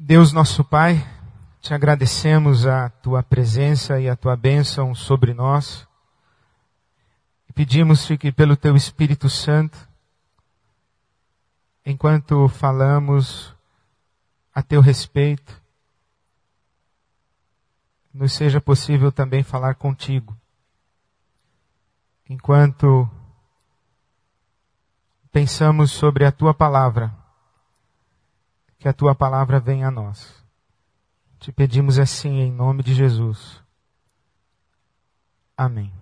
Deus nosso Pai, te agradecemos a tua presença e a tua bênção sobre nós. E pedimos-te que pelo teu Espírito Santo, enquanto falamos a teu respeito, nos seja possível também falar contigo. Enquanto pensamos sobre a tua palavra, que a tua palavra venha a nós. Te pedimos assim em nome de Jesus. Amém.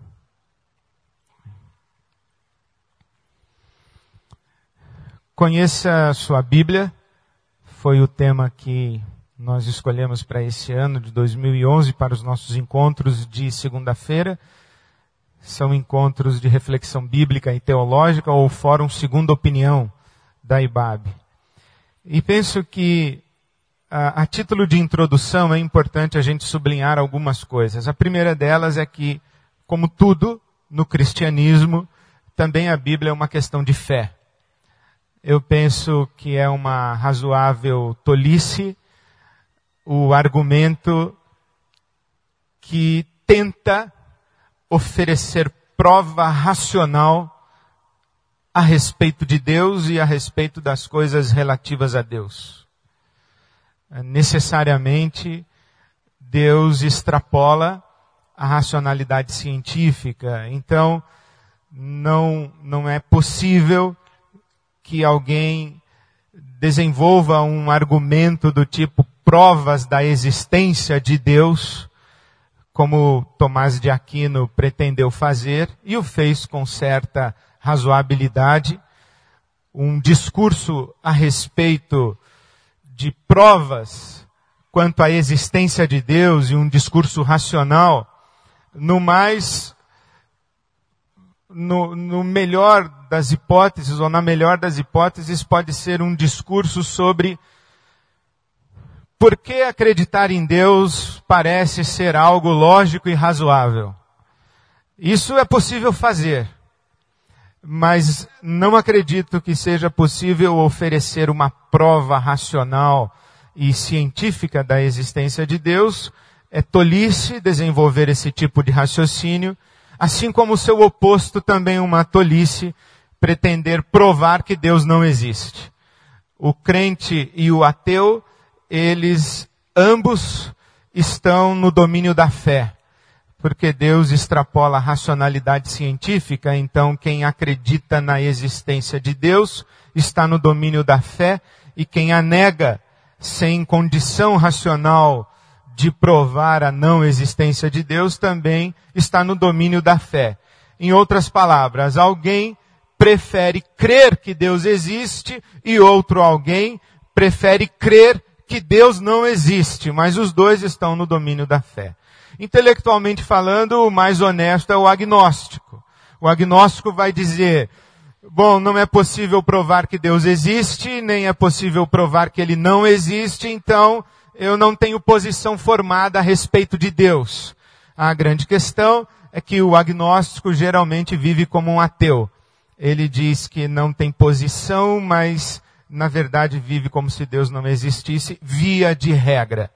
Conheça a sua Bíblia. Foi o tema que nós escolhemos para esse ano de 2011 para os nossos encontros de segunda-feira. São encontros de reflexão bíblica e teológica ou Fórum Segunda Opinião da IBAB. E penso que a título de introdução é importante a gente sublinhar algumas coisas. A primeira delas é que, como tudo no cristianismo, também a Bíblia é uma questão de fé. Eu penso que é uma razoável tolice o argumento que tenta oferecer prova racional a respeito de Deus e a respeito das coisas relativas a Deus. Necessariamente, Deus extrapola a racionalidade científica. Então, não é possível que alguém desenvolva um argumento do tipo provas da existência de Deus, como Tomás de Aquino pretendeu fazer, e o fez com certa razoabilidade, um discurso a respeito de provas quanto à existência de Deus e um discurso racional, no melhor das hipóteses, ou na melhor das hipóteses, pode ser um discurso sobre por que acreditar em Deus parece ser algo lógico e razoável. Isso é possível fazer. Mas não acredito que seja possível oferecer uma prova racional e científica da existência de Deus. É tolice desenvolver esse tipo de raciocínio, assim como o seu oposto também é uma tolice pretender provar que Deus não existe. O crente e o ateu, eles ambos estão no domínio da fé. Porque Deus extrapola a racionalidade científica, então quem acredita na existência de Deus está no domínio da fé, e quem a nega sem condição racional de provar a não existência de Deus também está no domínio da fé. Em outras palavras, alguém prefere crer que Deus existe e outro alguém prefere crer que Deus não existe, mas os dois estão no domínio da fé. Intelectualmente falando, o mais honesto é o agnóstico. O agnóstico vai dizer, bom, não é possível provar que Deus existe, nem é possível provar que Ele não existe, então eu não tenho posição formada a respeito de Deus. A grande questão é que o agnóstico geralmente vive como um ateu. Ele diz que não tem posição, mas na verdade vive como se Deus não existisse, via de regra.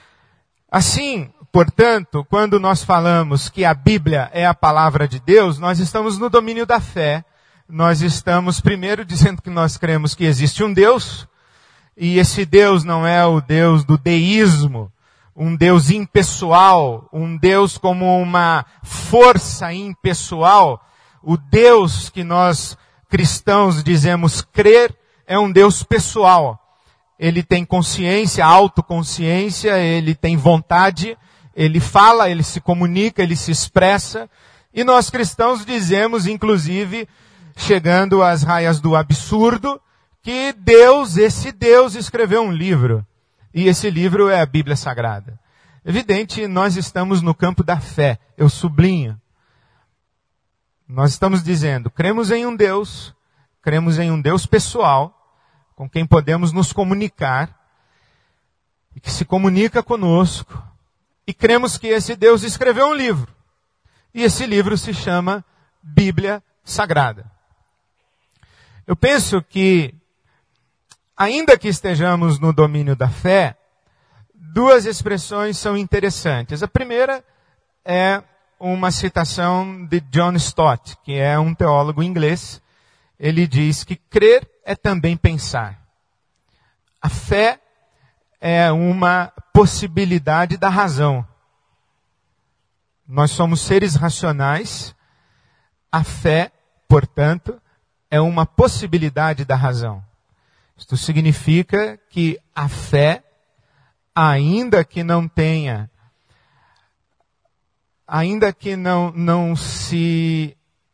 Assim, portanto, quando nós falamos que a Bíblia é a palavra de Deus, nós estamos no domínio da fé. Nós estamos primeiro dizendo que nós cremos que existe um Deus, e esse Deus não é o Deus do deísmo, um Deus impessoal, um Deus como uma força impessoal. O Deus que nós cristãos dizemos crer é um Deus pessoal. Ele tem consciência, autoconsciência, ele tem vontade, ele fala, ele se comunica, ele se expressa. E nós cristãos dizemos, inclusive, chegando às raias do absurdo, que Deus, esse Deus, escreveu um livro. E esse livro é a Bíblia Sagrada. Evidente, nós estamos no campo da fé. Eu sublinho. Nós estamos dizendo, cremos em um Deus pessoal, com quem podemos nos comunicar, e que se comunica conosco, e cremos que esse Deus escreveu um livro. E esse livro se chama Bíblia Sagrada. Eu penso que, ainda que estejamos no domínio da fé, duas expressões são interessantes. A primeira é uma citação de John Stott, que é um teólogo inglês. Ele diz que crer é também pensar. A fé é uma possibilidade da razão. Nós somos seres racionais. A fé, portanto, é uma possibilidade da razão. Isto significa que a fé, ainda que não tenha, ainda que não se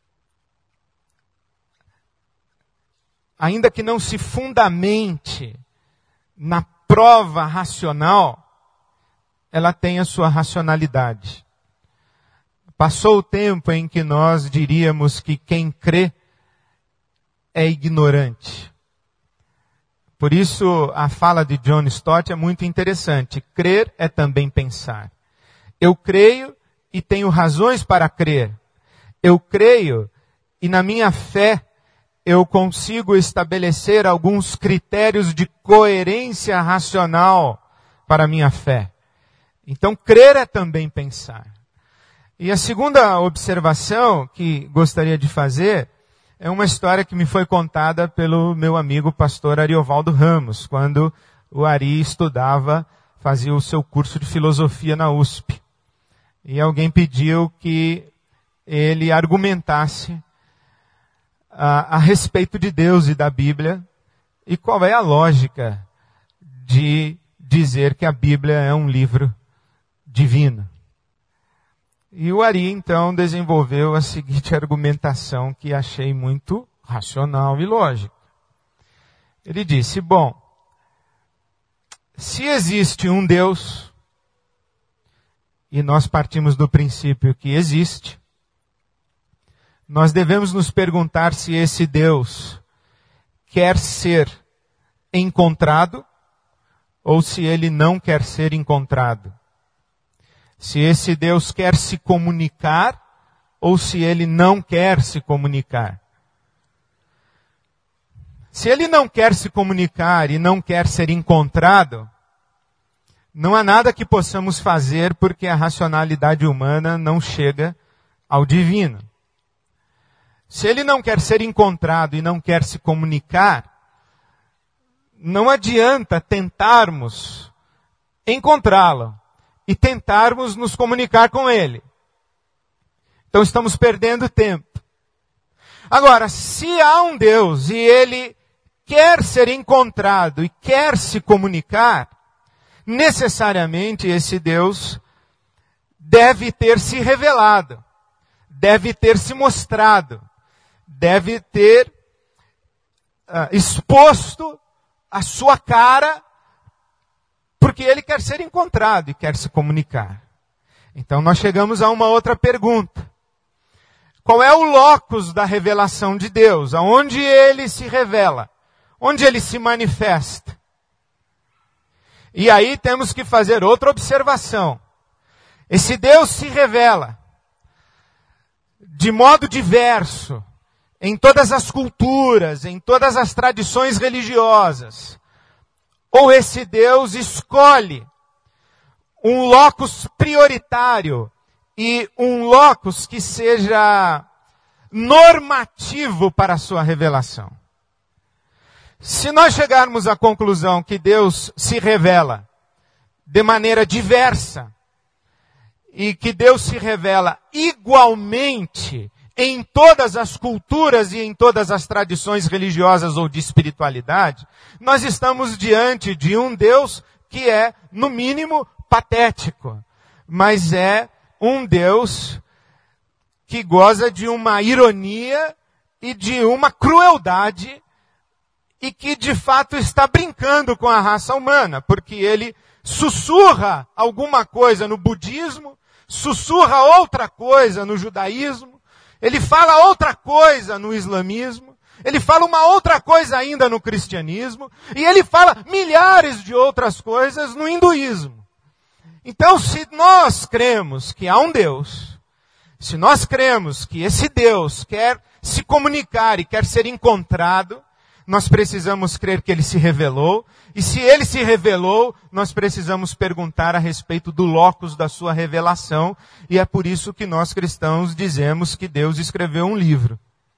fundamente na prova racional, ela tem a sua racionalidade. Passou o tempo em que nós diríamos que quem crê é ignorante. Por isso, a fala de John Stott é muito interessante. Crer é também pensar. Eu creio e tenho razões para crer. Eu creio e na minha fé eu consigo estabelecer alguns critérios de coerência racional para a minha fé. Então, crer é também pensar. E a segunda observação que gostaria de fazer é uma história que me foi contada pelo meu amigo pastor Ariovaldo Ramos, quando o Ari estudava, fazia o seu curso de filosofia na USP. E alguém pediu que ele argumentasse a respeito de Deus e da Bíblia, e qual é a lógica de dizer que a Bíblia é um livro divino. E o Ari, então, desenvolveu a seguinte argumentação que achei muito racional e lógica. Ele disse, bom, se existe um Deus, e nós partimos do princípio que existe, nós devemos nos perguntar se esse Deus quer ser encontrado ou se ele não quer ser encontrado. Se esse Deus quer se comunicar ou se ele não quer se comunicar. Se ele não quer se comunicar e não quer ser encontrado, não há nada que possamos fazer porque a racionalidade humana não chega ao divino. Se ele não quer ser encontrado e não quer se comunicar, não adianta tentarmos encontrá-lo e tentarmos nos comunicar com ele. Então estamos perdendo tempo. Agora, se há um Deus e ele quer ser encontrado e quer se comunicar, necessariamente esse Deus deve ter se revelado, deve ter se mostrado, deve ter exposto a sua cara, porque ele quer ser encontrado e quer se comunicar. Então nós chegamos a uma outra pergunta. Qual é o locus da revelação de Deus? Aonde ele se revela? Onde ele se manifesta? E aí temos que fazer outra observação. Esse Deus se revela de modo diverso em todas as culturas, em todas as tradições religiosas. Ou esse Deus escolhe um locus prioritário e um locus que seja normativo para a sua revelação. Se nós chegarmos à conclusão que Deus se revela de maneira diversa e que Deus se revela igualmente em todas as culturas e em todas as tradições religiosas ou de espiritualidade, nós estamos diante de um Deus que é, no mínimo, patético, mas é um Deus que goza de uma ironia e de uma crueldade e que de fato está brincando com a raça humana, porque ele sussurra alguma coisa no budismo, sussurra outra coisa no judaísmo, ele fala outra coisa no islamismo, ele fala uma outra coisa ainda no cristianismo, e ele fala milhares de outras coisas no hinduísmo. Então, se nós cremos que há um Deus, se nós cremos que esse Deus quer se comunicar e quer ser encontrado, nós precisamos crer que ele se revelou E se ele se revelou, nós precisamos perguntar a respeito do locus da sua revelação. E é por isso que nós cristãos dizemos que Deus escreveu um livro.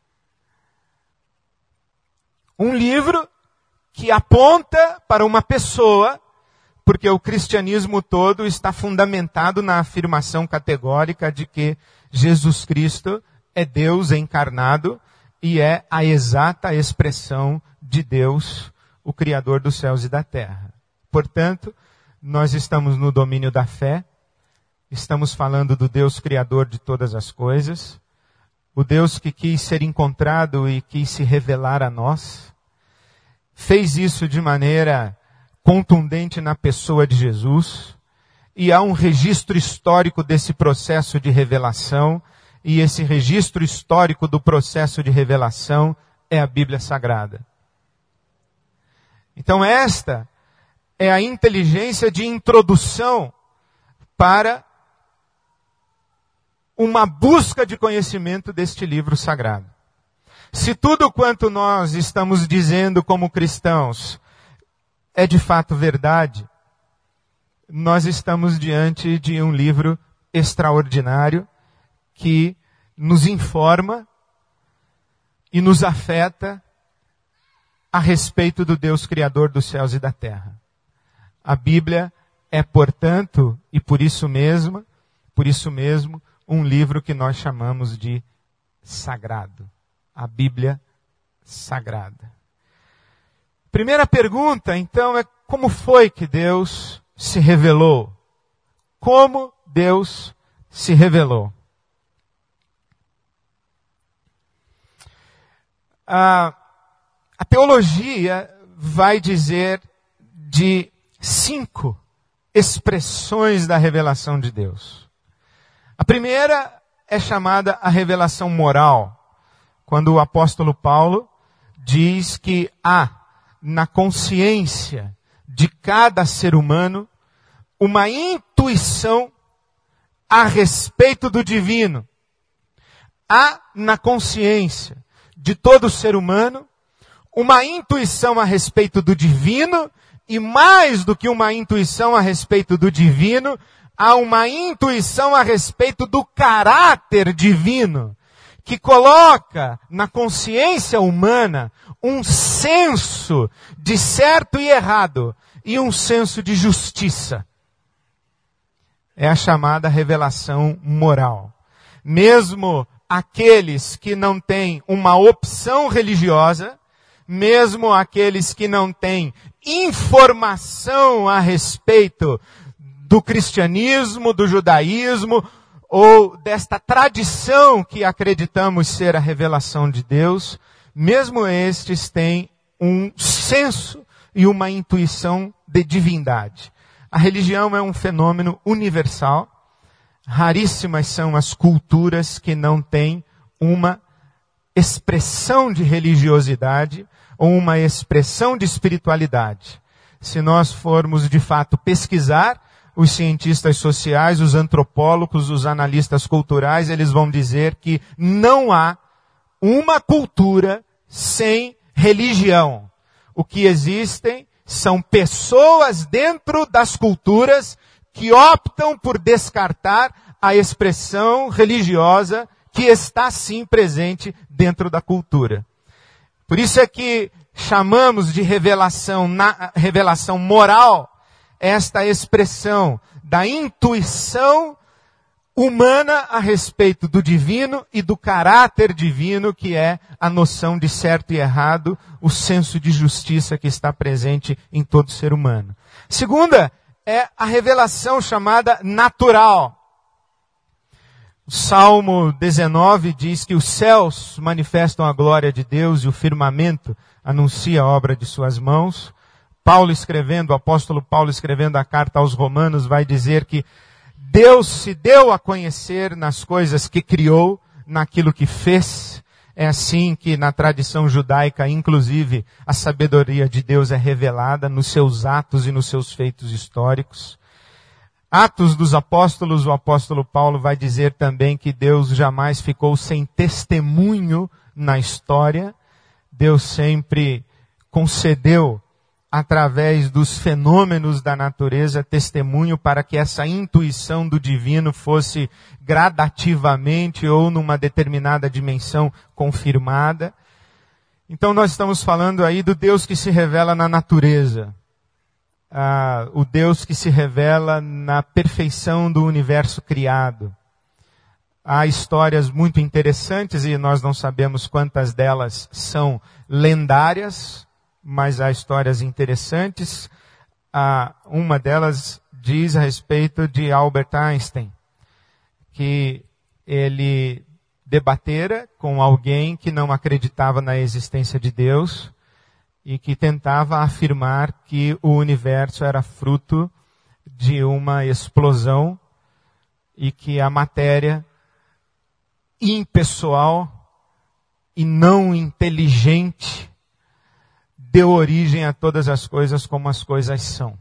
Um livro que aponta para uma pessoa, porque o cristianismo todo está fundamentado na afirmação categórica de que Jesus Cristo é Deus encarnado e é a exata expressão de Deus, o Criador dos céus e da terra. Portanto, nós estamos no domínio da fé, estamos falando do Deus Criador de todas as coisas, o Deus que quis ser encontrado e quis se revelar a nós, fez isso de maneira contundente na pessoa de Jesus, e há um registro histórico desse processo de revelação, e esse registro histórico do processo de revelação é a Bíblia Sagrada. Então esta é a inteligência de introdução para uma busca de conhecimento deste livro sagrado. Se tudo quanto nós estamos dizendo como cristãos é de fato verdade, nós estamos diante de um livro extraordinário que nos informa e nos afeta a respeito do Deus Criador dos céus e da terra. A Bíblia é, portanto, e por isso mesmo, um livro que nós chamamos de sagrado. A Bíblia Sagrada. Primeira pergunta, então, é como foi que Deus se revelou? Como Deus se revelou? A teologia vai dizer de 5 expressões da revelação de Deus. A primeira é chamada a revelação moral, quando o apóstolo Paulo diz que há na consciência de cada ser humano uma intuição a respeito do divino. Há na consciência de todo ser humano uma intuição a respeito do divino, e mais do que uma intuição a respeito do divino, há uma intuição a respeito do caráter divino, que coloca na consciência humana um senso de certo e errado e um senso de justiça. É a chamada revelação moral. Mesmo aqueles que não têm uma opção religiosa, mesmo aqueles que não têm informação a respeito do cristianismo, do judaísmo, ou desta tradição que acreditamos ser a revelação de Deus, mesmo estes têm um senso e uma intuição de divindade. A religião é um fenômeno universal. Raríssimas são as culturas que não têm uma expressão de religiosidade ou uma expressão de espiritualidade. Se nós formos de fato pesquisar, os cientistas sociais, os antropólogos, os analistas culturais, eles vão dizer que não há uma cultura sem religião. O que existem são pessoas dentro das culturas que optam por descartar a expressão religiosa que está sim presente dentro da cultura. Por isso é que chamamos de revelação moral esta expressão da intuição humana a respeito do divino e do caráter divino, que é a noção de certo e errado, o senso de justiça que está presente em todo ser humano. Segunda é a revelação chamada natural. O Salmo 19 diz que os céus manifestam a glória de Deus e o firmamento anuncia a obra de suas mãos. O apóstolo Paulo escrevendo a carta aos Romanos vai dizer que Deus se deu a conhecer nas coisas que criou, naquilo que fez. É assim que na tradição judaica, inclusive, a sabedoria de Deus é revelada nos seus atos e nos seus feitos históricos. Atos dos Apóstolos, o apóstolo Paulo vai dizer também que Deus jamais ficou sem testemunho na história. Deus sempre concedeu através dos fenômenos da natureza, testemunho para que essa intuição do divino fosse gradativamente ou numa determinada dimensão confirmada. Então nós estamos falando aí do Deus que se revela na natureza. O Deus que se revela na perfeição do universo criado. Há histórias muito interessantes e nós não sabemos quantas delas são lendárias, mas há histórias interessantes. Uma delas diz a respeito de Albert Einstein, que ele debatera com alguém que não acreditava na existência de Deus e que tentava afirmar que o universo era fruto de uma explosão e que a matéria impessoal e não inteligente deu origem a todas as coisas como as coisas são.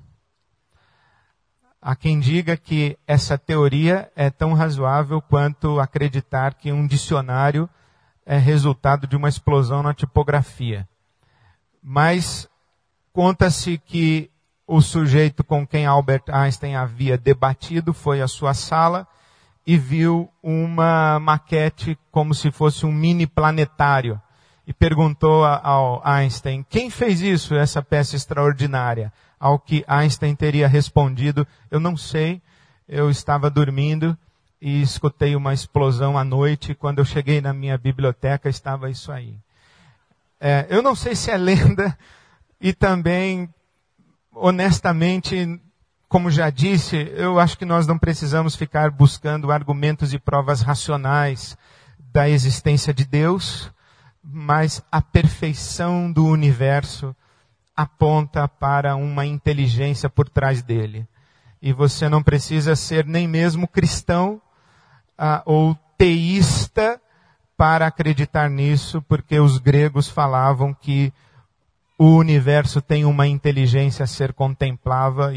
Há quem diga que essa teoria é tão razoável quanto acreditar que um dicionário é resultado de uma explosão na tipografia. Mas conta-se que o sujeito com quem Albert Einstein havia debatido foi à sua sala e viu uma maquete como se fosse um mini planetário. E perguntou ao Einstein, quem fez isso, essa peça extraordinária? Ao que Einstein teria respondido, eu não sei, eu estava dormindo e escutei uma explosão à noite, e quando eu cheguei na minha biblioteca estava isso aí. Eu não sei se é lenda, e também, honestamente, como já disse, eu acho que nós não precisamos ficar buscando argumentos e provas racionais da existência de Deus, mas a perfeição do universo aponta para uma inteligência por trás dele. E você não precisa ser nem mesmo cristão ou teísta para acreditar nisso, porque os gregos falavam que o universo tem uma inteligência a ser contemplada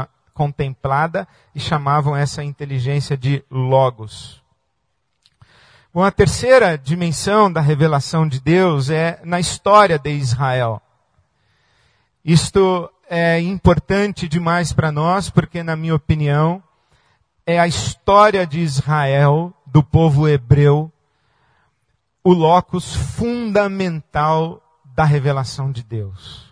e chamavam essa inteligência de logos. Bom, a terceira dimensão da revelação de Deus é na história de Israel. Isto é importante demais para nós, porque, na minha opinião, é a história de Israel, do povo hebreu, o locus fundamental da revelação de Deus.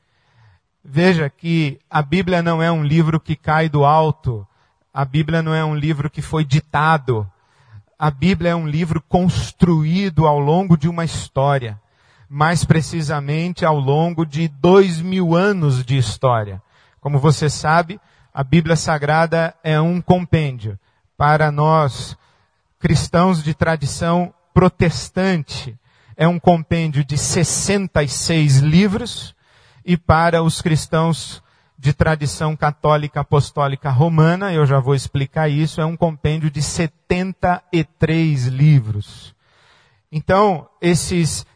Veja que a Bíblia não é um livro que cai do alto, a Bíblia não é um livro que foi ditado, a Bíblia é um livro construído ao longo de uma história, mais precisamente ao longo de 2000 anos de história. Como você sabe, a Bíblia Sagrada é um compêndio. Para nós, cristãos de tradição protestante, é um compêndio de 66 livros, e para os cristãos de tradição católica apostólica romana, eu já vou explicar isso, é um compêndio de 73 livros. Então, esses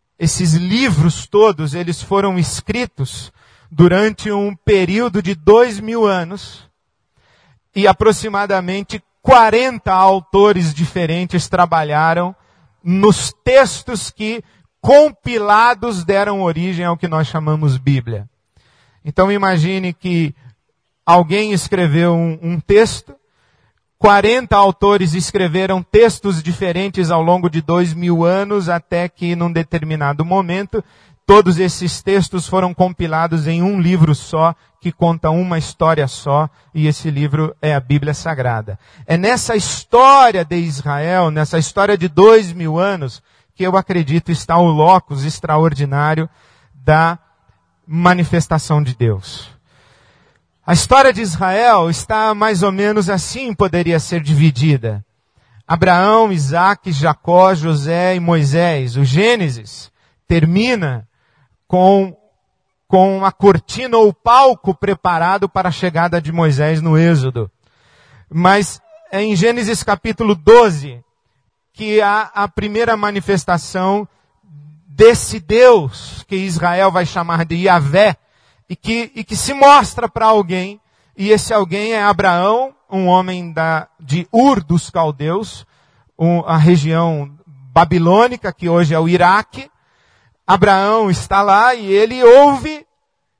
livros todos, eles foram escritos durante um período de 2000 anos, e aproximadamente 40 autores diferentes trabalharam nos textos que, compilados, deram origem ao que nós chamamos Bíblia. Então imagine que alguém escreveu um texto, 40 autores escreveram textos diferentes ao longo de 2000 anos, até que num determinado momento, todos esses textos foram compilados em um livro só, que conta uma história só, e esse livro é a Bíblia Sagrada. É nessa história de Israel, nessa história de 2000 anos, que eu acredito está o locus extraordinário da manifestação de Deus. A história de Israel está mais ou menos assim, poderia ser dividida. Abraão, Isaque, Jacó, José e Moisés. O Gênesis termina com a cortina ou palco preparado para a chegada de Moisés no Êxodo. Mas é em Gênesis capítulo 12 que há a primeira manifestação desse Deus que Israel vai chamar de Yahvé, e que se mostra para alguém, e esse alguém é Abraão, um homem de Ur dos Caldeus, a região babilônica, que hoje é o Iraque. Abraão está lá e ele ouve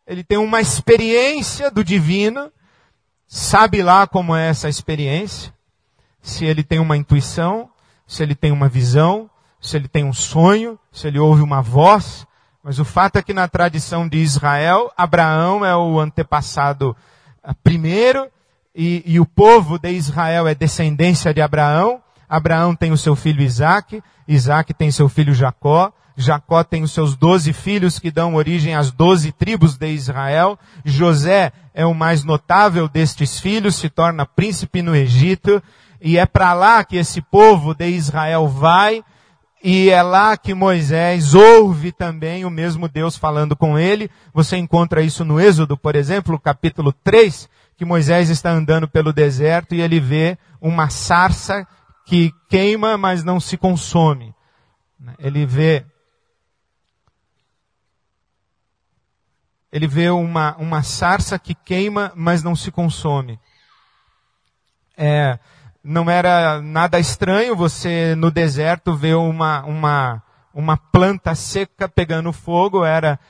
ele tem uma experiência do divino, sabe lá como é essa experiência, se ele tem uma intuição, se ele tem uma visão, se ele tem um sonho, se ele ouve uma voz. Mas o fato é que na tradição de Israel, Abraão é o antepassado primeiro, e o povo de Israel é descendência de Abraão. Abraão tem o seu filho Isaque, Isaque tem seu filho Jacó, Jacó tem os seus 12 filhos que dão origem às 12 tribos de Israel. José é o mais notável destes filhos, se torna príncipe no Egito. E é para lá que esse povo de Israel vai. E é lá que Moisés ouve também o mesmo Deus falando com ele. Você encontra isso no Êxodo, por exemplo, capítulo 3, que Moisés está andando pelo deserto e ele vê uma sarça que queima, mas não se consome. Ele vê uma sarça que queima, mas não se consome. Não era nada estranho você no deserto ver uma planta seca pegando fogo, era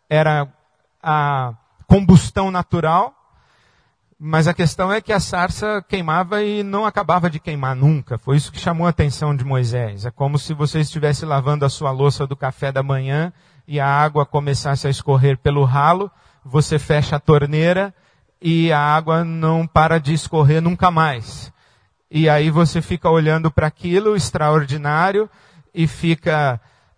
a combustão natural. Mas a questão é que a sarça queimava e não acabava de queimar nunca. Foi isso que chamou a atenção de Moisés. É como se você estivesse lavando a sua louça do café da manhã e a água começasse a escorrer pelo ralo, você fecha a torneira e a água não para de escorrer nunca mais. E aí você fica olhando para aquilo extraordinário e fica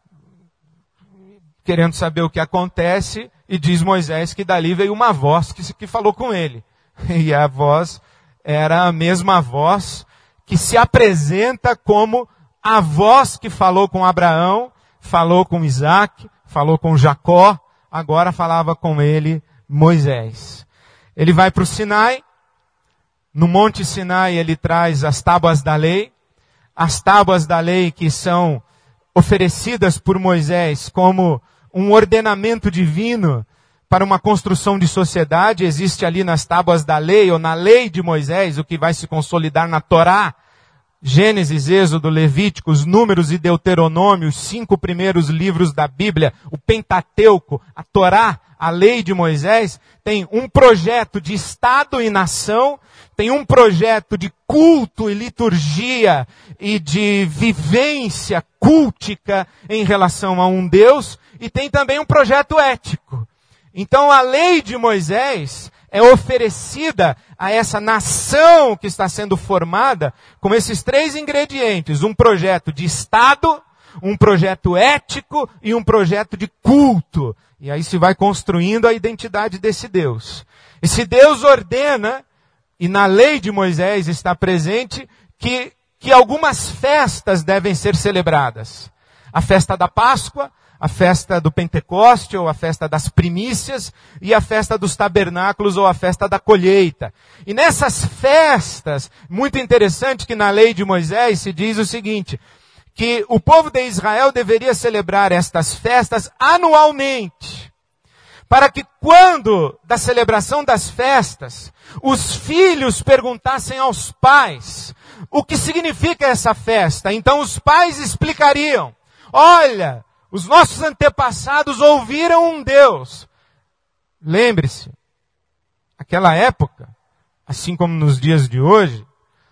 querendo saber o que acontece, e diz Moisés que dali veio uma voz que falou com ele. E a voz era a mesma voz que se apresenta como a voz que falou com Abraão, falou com Isaque, falou com Jacó, agora falava com ele Moisés. Ele vai para o Sinai. No Monte Sinai ele traz as tábuas da lei. As tábuas da lei que são oferecidas por Moisés como um ordenamento divino para uma construção de sociedade. Existe ali nas tábuas da lei, ou na lei de Moisés, o que vai se consolidar na Torá. Gênesis, Êxodo, Levíticos, Números e Deuteronômio, os 5 primeiros livros da Bíblia, o Pentateuco, a Torá, a lei de Moisés, tem um projeto de Estado e nação, tem um projeto de culto e liturgia e de vivência cultica em relação a um Deus, e tem também um projeto ético. Então a lei de Moisés é oferecida a essa nação que está sendo formada com esses 3 ingredientes: um projeto de Estado, um projeto ético e um projeto de culto. E aí se vai construindo a identidade desse Deus. Esse Deus ordena, e na lei de Moisés está presente, que algumas festas devem ser celebradas. A festa da Páscoa, a festa do Pentecoste, ou a festa das primícias, e a festa dos tabernáculos, ou a festa da colheita. E nessas festas, muito interessante que na lei de Moisés se diz o seguinte, que o povo de Israel deveria celebrar estas festas anualmente, para que quando da celebração das festas, os filhos perguntassem aos pais o que significa essa festa. Então os pais explicariam: olha, os nossos antepassados ouviram um Deus. Lembre-se, naquela época, assim como nos dias de hoje,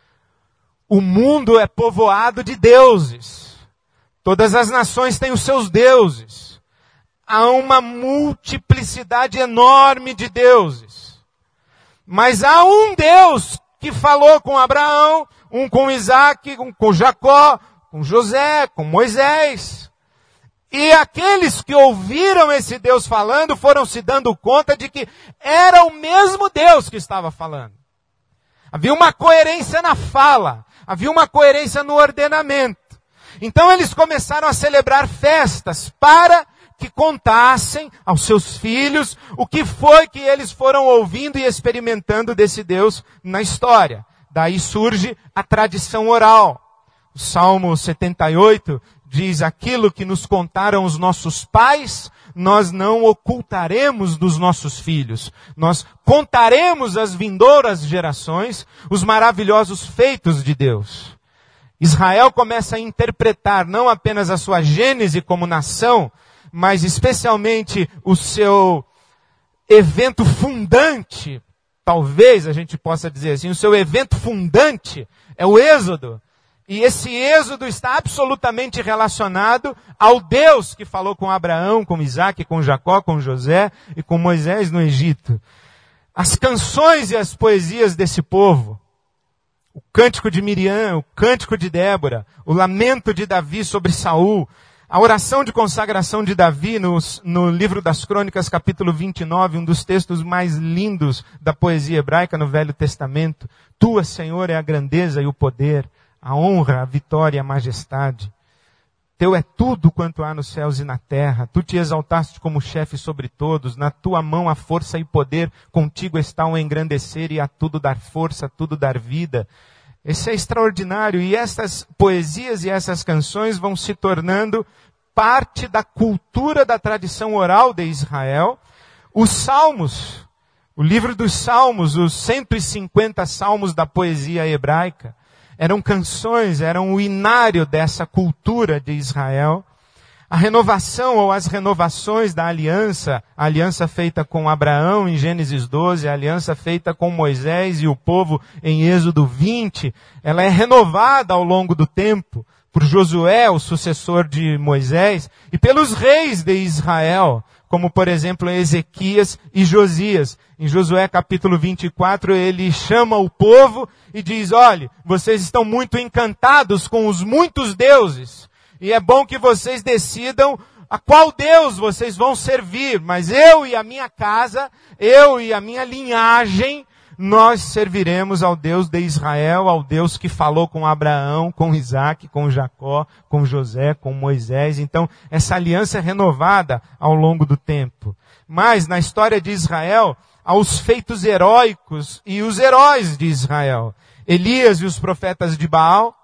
o mundo é povoado de deuses. Todas as nações têm os seus deuses. Há uma multiplicidade enorme de deuses. Mas há um Deus que falou com Abraão, um com Isaque, um com Jacó, com José, com Moisés. E aqueles que ouviram esse Deus falando foram se dando conta de que era o mesmo Deus que estava falando. Havia uma coerência na fala, havia uma coerência no ordenamento. Então eles começaram a celebrar festas para que contassem aos seus filhos o que foi que eles foram ouvindo e experimentando desse Deus na história. Daí surge a tradição oral. O Salmo 78 diz: aquilo que nos contaram os nossos pais, nós não ocultaremos dos nossos filhos. Nós contaremos às vindouras gerações os maravilhosos feitos de Deus. Israel começa a interpretar não apenas a sua gênese como nação, mas especialmente o seu evento fundante, talvez a gente possa dizer assim, o seu evento fundante é o Êxodo. E esse Êxodo está absolutamente relacionado ao Deus que falou com Abraão, com Isaac, com Jacó, com José e com Moisés no Egito. As canções e as poesias desse povo, o cântico de Miriam, o cântico de Débora, o lamento de Davi sobre Saul, a oração de consagração de Davi no livro das Crônicas, capítulo 29, um dos textos mais lindos da poesia hebraica no Velho Testamento. Tua, Senhor, é a grandeza e o poder, a honra, a vitória e a majestade. Teu é tudo quanto há nos céus e na terra. Tu te exaltaste como chefe sobre todos. Na tua mão há força e poder. Contigo está o engrandecer e a tudo dar força, a tudo dar vida. Esse é extraordinário. E essas poesias e essas canções vão se tornando parte da cultura da tradição oral de Israel. Os Salmos, o livro dos Salmos, os 150 salmos da poesia hebraica, eram canções, eram o inário dessa cultura de Israel. A renovação ou as renovações da aliança, a aliança feita com Abraão em Gênesis 12, a aliança feita com Moisés e o povo em Êxodo 20, ela é renovada ao longo do tempo por Josué, o sucessor de Moisés, e pelos reis de Israel, como por exemplo Ezequias e Josias. Em Josué capítulo 24, ele chama o povo e diz, olhe, vocês estão muito encantados com os muitos deuses, e é bom que vocês decidam a qual Deus vocês vão servir, mas eu e a minha casa, eu e a minha linhagem, nós serviremos ao Deus de Israel, ao Deus que falou com Abraão, com Isaac, com Jacó, com José, com Moisés. Então, essa aliança é renovada ao longo do tempo. Mas, na história de Israel, há os feitos heróicos e os heróis de Israel. Elias e os profetas de Baal,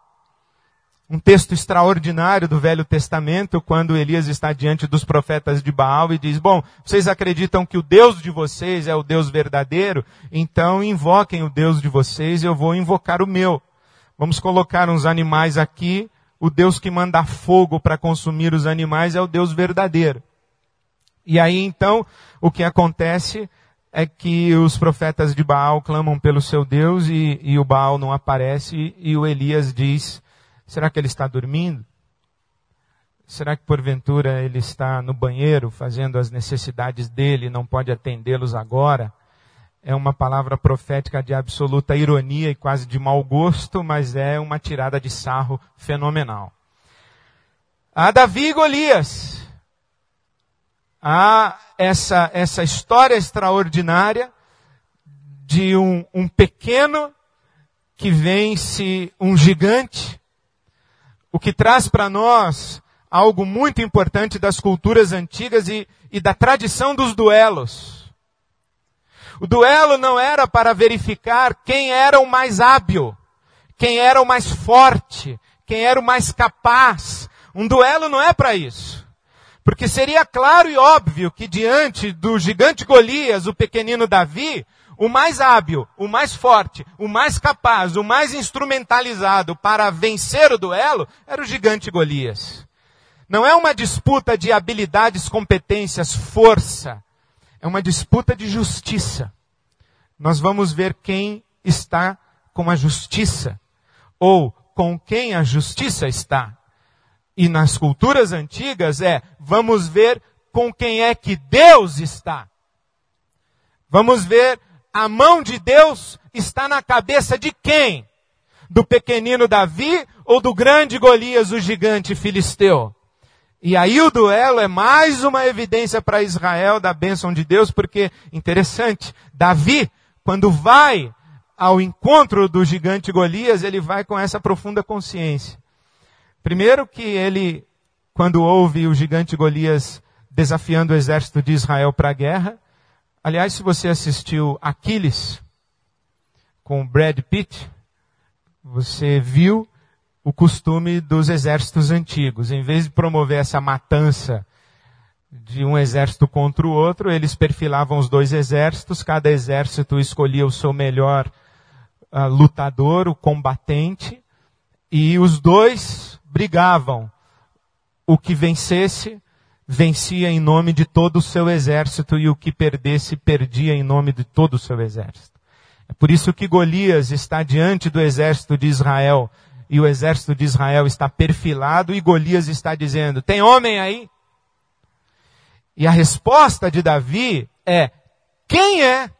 um texto extraordinário do Velho Testamento, quando Elias está diante dos profetas de Baal e diz, bom, vocês acreditam que o Deus de vocês é o Deus verdadeiro? Então invoquem o Deus de vocês e eu vou invocar o meu. Vamos colocar uns animais aqui, o Deus que manda fogo para consumir os animais é o Deus verdadeiro. E aí então, o que acontece é que os profetas de Baal clamam pelo seu Deus e o Baal não aparece e o Elias diz, será que ele está dormindo? Será que porventura ele está no banheiro fazendo as necessidades dele e não pode atendê-los agora? É uma palavra profética de absoluta ironia e quase de mau gosto, mas é uma tirada de sarro fenomenal. Há Davi e Golias. Há essa história extraordinária de um pequeno que vence um gigante, o que traz para nós algo muito importante das culturas antigas e da tradição dos duelos. O duelo não era para verificar quem era o mais hábil, quem era o mais forte, quem era o mais capaz. Um duelo não é para isso. Porque seria claro e óbvio que diante do gigante Golias, o pequenino Davi, o mais hábil, o mais forte, o mais capaz, o mais instrumentalizado para vencer o duelo era o gigante Golias. Não é uma disputa de habilidades, competências, força. É uma disputa de justiça. Nós vamos ver quem está com a justiça ou com quem a justiça está. E nas culturas antigas vamos ver com quem é que Deus está. Vamos ver a mão de Deus está na cabeça de quem? Do pequenino Davi ou do grande Golias, o gigante filisteu? E aí o duelo é mais uma evidência para Israel da bênção de Deus, porque, interessante, Davi, quando vai ao encontro do gigante Golias, ele vai com essa profunda consciência. Primeiro que ele, quando ouve o gigante Golias desafiando o exército de Israel para a guerra, aliás, se você assistiu Aquiles com Brad Pitt, você viu o costume dos exércitos antigos. Em vez de promover essa matança de um exército contra o outro, eles perfilavam os dois exércitos, cada exército escolhia o seu melhor lutador, o combatente, e os dois brigavam. O que vencesse vencia em nome de todo o seu exército, e o que perdesse, perdia em nome de todo o seu exército. É por isso que Golias está diante do exército de Israel, e o exército de Israel está perfilado, e Golias está dizendo, tem homem aí? E a resposta de Davi é, quem é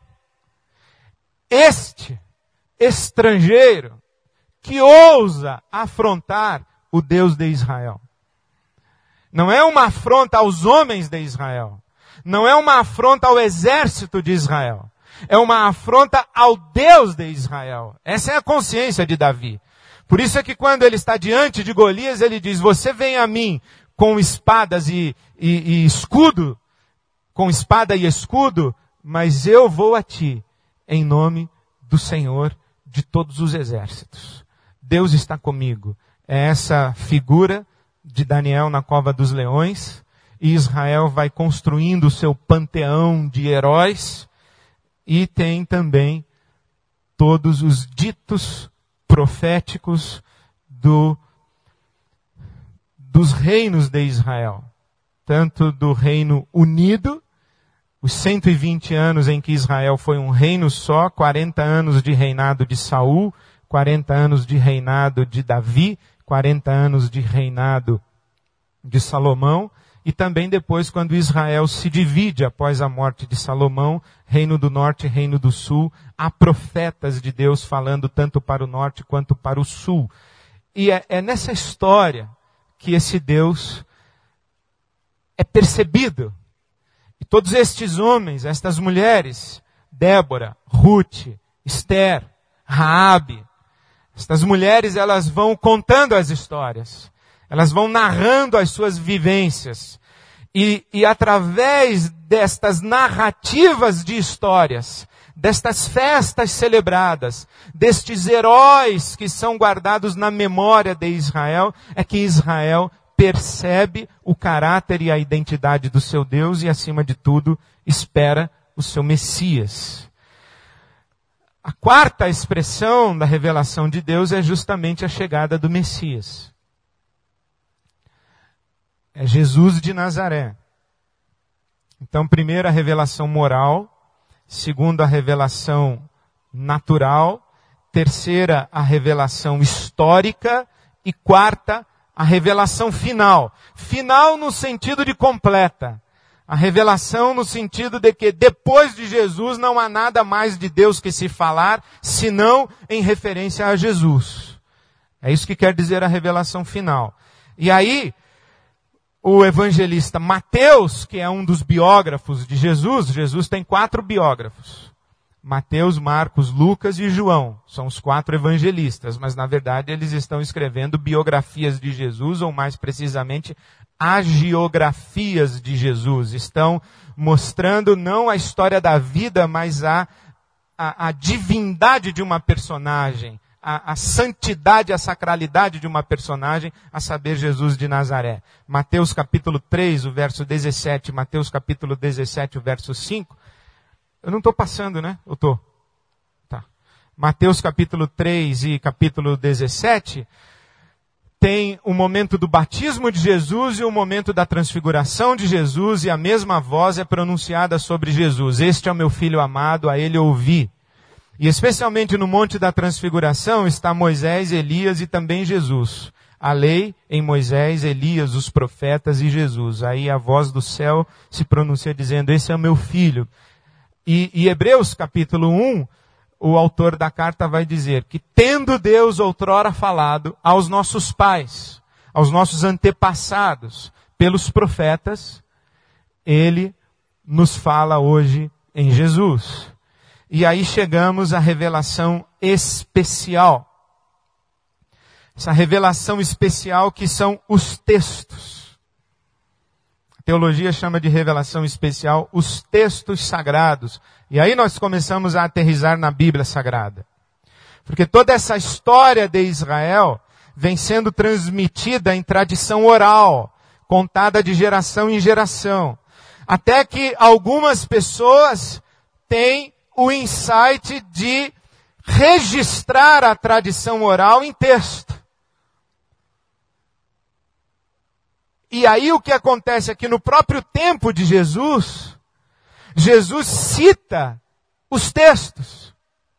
este estrangeiro que ousa afrontar o Deus de Israel? Não é uma afronta aos homens de Israel. Não é uma afronta ao exército de Israel. É uma afronta ao Deus de Israel. Essa é a consciência de Davi. Por isso é que quando ele está diante de Golias, ele diz, você vem a mim com espadas e escudo, com espada e escudo, mas eu vou a ti em nome do Senhor de todos os exércitos. Deus está comigo. É essa figura de Daniel na cova dos leões, e Israel vai construindo o seu panteão de heróis, e tem também todos os ditos proféticos dos reinos de Israel. Tanto do reino unido, os 120 anos em que Israel foi um reino só, 40 anos de reinado de Saul, 40 anos de reinado de Davi, 40 anos de reinado de Salomão, e também depois quando Israel se divide após a morte de Salomão, reino do norte e reino do sul, há profetas de Deus falando tanto para o norte quanto para o sul. E é nessa história que esse Deus é percebido. E todos estes homens, estas mulheres, Débora, Ruth, Esther, Raabe, estas mulheres, elas vão contando as histórias. Elas vão narrando as suas vivências. E através destas narrativas de histórias, destas festas celebradas, destes heróis que são guardados na memória de Israel, é que Israel percebe o caráter e a identidade do seu Deus e, acima de tudo, espera o seu Messias. A quarta expressão da revelação de Deus é justamente a chegada do Messias. É Jesus de Nazaré. Então, primeiro a revelação moral, segundo a revelação natural, terceira a revelação histórica e quarta a revelação final. Final no sentido de completa. A revelação no sentido de que depois de Jesus não há nada mais de Deus que se falar, senão em referência a Jesus. É isso que quer dizer a revelação final. E aí, o evangelista Mateus, que é um dos biógrafos de Jesus tem 4 biógrafos. Mateus, Marcos, Lucas e João. São os 4 evangelistas, mas na verdade eles estão escrevendo biografias de Jesus, ou mais precisamente, agiografias de Jesus. Estão mostrando não a história da vida, mas a divindade de uma personagem, a santidade, a sacralidade de uma personagem, a saber, Jesus de Nazaré. Mateus capítulo 3, o verso 17, Mateus capítulo 17, o verso 5. Eu não estou passando, né? Eu estou. Tá. Mateus capítulo 3 e capítulo 17 tem o momento do batismo de Jesus e o momento da transfiguração de Jesus, e a mesma voz é pronunciada sobre Jesus. Este é o meu filho amado, a ele ouvi. E especialmente no Monte da Transfiguração está Moisés, Elias e também Jesus. A lei em Moisés, Elias, os profetas e Jesus. Aí a voz do céu se pronuncia dizendo, esse é o meu filho. E Hebreus capítulo 1, o autor da carta vai dizer que tendo Deus outrora falado aos nossos pais, aos nossos antepassados, pelos profetas, Ele nos fala hoje em Jesus. E aí chegamos à revelação especial. Essa revelação especial que são os textos. A teologia chama de revelação especial os textos sagrados. E aí nós começamos a aterrissar na Bíblia Sagrada. Porque toda essa história de Israel vem sendo transmitida em tradição oral, contada de geração em geração. Até que algumas pessoas têm o insight de registrar a tradição oral em texto. E aí o que acontece é que no próprio tempo de Jesus, Jesus cita os textos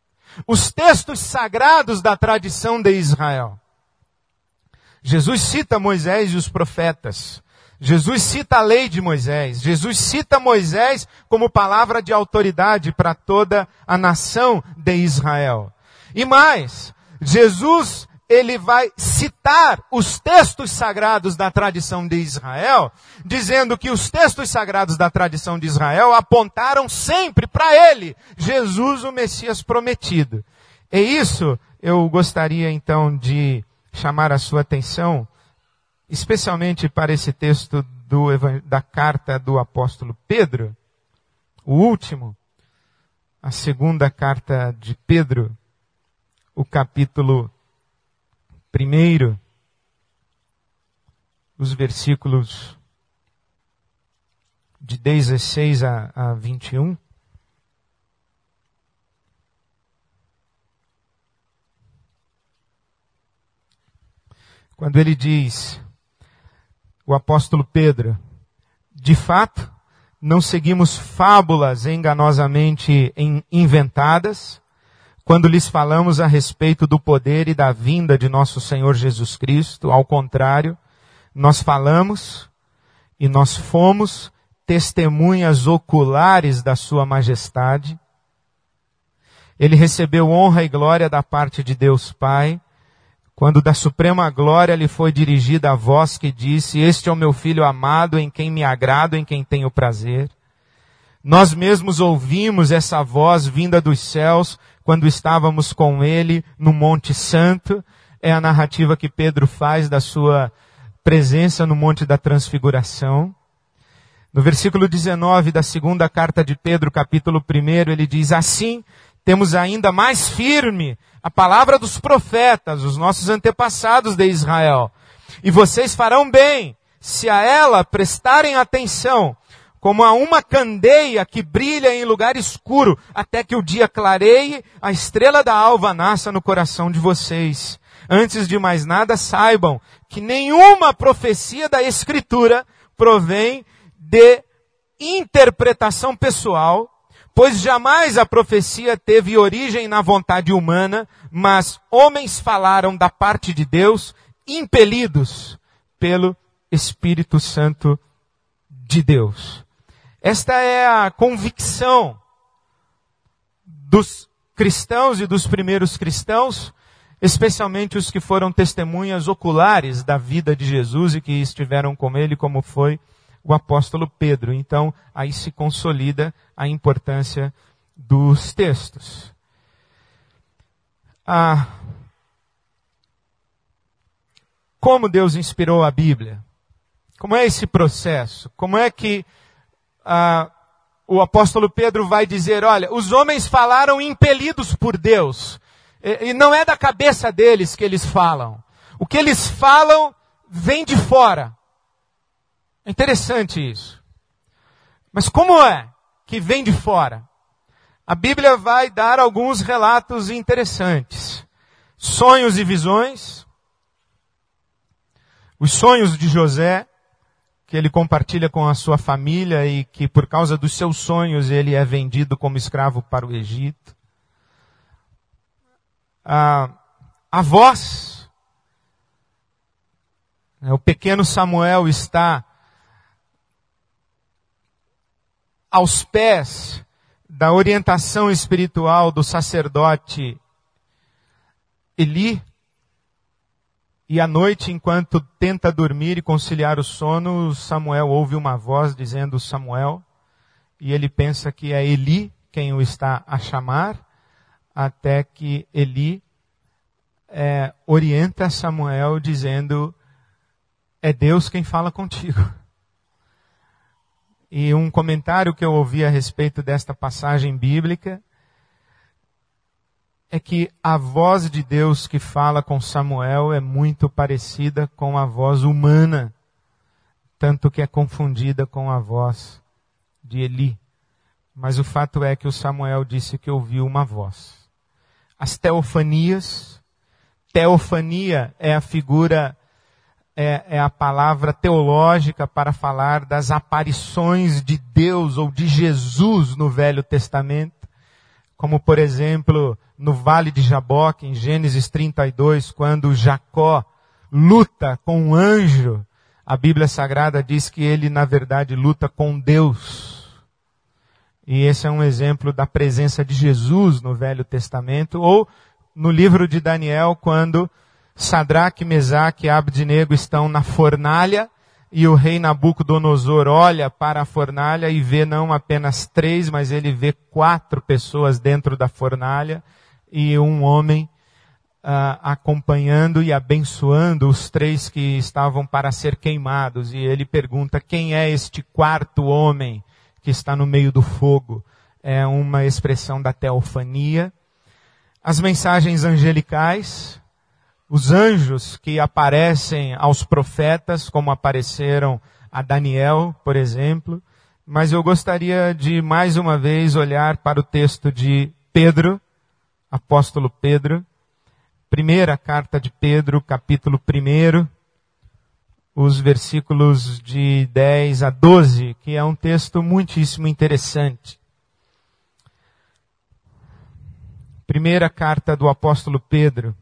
sagrados da tradição de Israel. Jesus cita Moisés e os profetas. Jesus cita a lei de Moisés. Jesus cita Moisés como palavra de autoridade para toda a nação de Israel. E mais, Jesus, ele vai citar os textos sagrados da tradição de Israel, dizendo que os textos sagrados da tradição de Israel apontaram sempre para ele, Jesus, o Messias prometido. E isso eu gostaria então de chamar a sua atenção, especialmente para esse texto da carta do apóstolo Pedro, o último, a segunda carta de Pedro, o capítulo 1, os versículos de 16 a 21. Quando ele diz, o apóstolo Pedro, de fato, não seguimos fábulas enganosamente inventadas, quando lhes falamos a respeito do poder e da vinda de nosso Senhor Jesus Cristo. Ao contrário, nós falamos e nós fomos testemunhas oculares da sua majestade. Ele recebeu honra e glória da parte de Deus Pai, quando da suprema glória lhe foi dirigida a voz que disse, este é o meu filho amado, em quem me agrado, em quem tenho prazer. Nós mesmos ouvimos essa voz vinda dos céus, quando estávamos com ele no Monte Santo. É a narrativa que Pedro faz da sua presença no Monte da Transfiguração. No versículo 19 da segunda carta de Pedro, capítulo 1, ele diz, assim, temos ainda mais firme a palavra dos profetas, os nossos antepassados de Israel. E vocês farão bem, se a ela prestarem atenção, como a uma candeia que brilha em lugar escuro, até que o dia clareie, a estrela da alva nasça no coração de vocês. Antes de mais nada, saibam que nenhuma profecia da Escritura provém de interpretação pessoal, pois jamais a profecia teve origem na vontade humana, mas homens falaram da parte de Deus, impelidos pelo Espírito Santo de Deus. Esta é a convicção dos cristãos e dos primeiros cristãos, especialmente os que foram testemunhas oculares da vida de Jesus e que estiveram com ele, como foi o apóstolo Pedro. Então, aí se consolida a importância dos textos. Como Deus inspirou a Bíblia? Como é esse processo? Como é que o apóstolo Pedro vai dizer, olha, os homens falaram impelidos por Deus. E não é da cabeça deles que eles falam. O que eles falam vem de fora. É interessante isso. Mas como é que vem de fora? A Bíblia vai dar alguns relatos interessantes. Sonhos e visões. Os sonhos de José, que ele compartilha com a sua família e que por causa dos seus sonhos ele é vendido como escravo para o Egito. A voz. O pequeno Samuel está aos pés da orientação espiritual do sacerdote Eli, e à noite, enquanto tenta dormir e conciliar o sono, Samuel ouve uma voz dizendo Samuel, e ele pensa que é Eli quem o está a chamar, até que Eli orienta Samuel dizendo, é Deus quem fala contigo. E um comentário que eu ouvi a respeito desta passagem bíblica é que a voz de Deus que fala com Samuel é muito parecida com a voz humana, tanto que é confundida com a voz de Eli. Mas o fato é que o Samuel disse que ouviu uma voz. As teofanias, teofania é a figura é a palavra teológica para falar das aparições de Deus ou de Jesus no Velho Testamento. Como, por exemplo, no Vale de Jaboque, em Gênesis 32, quando Jacó luta com um anjo, a Bíblia Sagrada diz que ele, na verdade, luta com Deus. E esse é um exemplo da presença de Jesus no Velho Testamento. Ou no livro de Daniel, quando Sadraque, Mesaque e Abdenego estão na fornalha, e o rei Nabucodonosor olha para a fornalha e vê não apenas 3, mas ele vê 4 pessoas dentro da fornalha, e um homem acompanhando e abençoando os 3 que estavam para ser queimados. E ele pergunta: quem é este 4º homem que está no meio do fogo? É uma expressão da teofania. As mensagens angelicais, os anjos que aparecem aos profetas, como apareceram a Daniel, por exemplo. Mas eu gostaria de mais uma vez olhar para o texto de Pedro, apóstolo Pedro, primeira carta de Pedro, capítulo 1, os versículos de 10 a 12, que é um texto muitíssimo interessante. Primeira carta do apóstolo Pedro.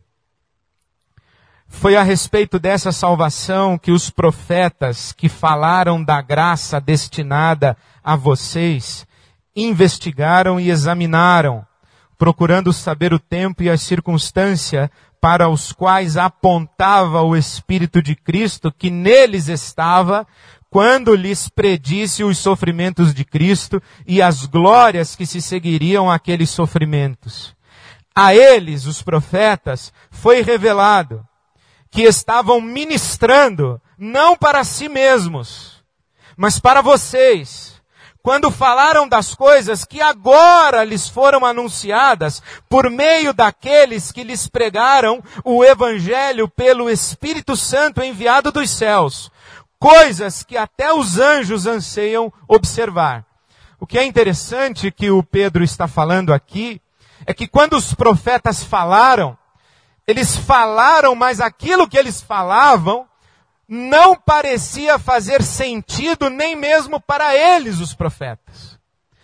Foi a respeito dessa salvação que os profetas que falaram da graça destinada a vocês investigaram e examinaram, procurando saber o tempo e a circunstância para os quais apontava o Espírito de Cristo que neles estava, quando lhes predisse os sofrimentos de Cristo e as glórias que se seguiriam àqueles sofrimentos. A eles, os profetas, foi revelado que estavam ministrando não para si mesmos, mas para vocês, quando falaram das coisas que agora lhes foram anunciadas por meio daqueles que lhes pregaram o Evangelho pelo Espírito Santo enviado dos céus, coisas que até os anjos anseiam observar. O que é interessante que o Pedro está falando aqui é que quando os profetas falaram, eles falaram, mas aquilo que eles falavam não parecia fazer sentido nem mesmo para eles, os profetas.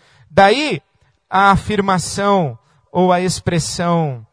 Daí a afirmação ou a expressão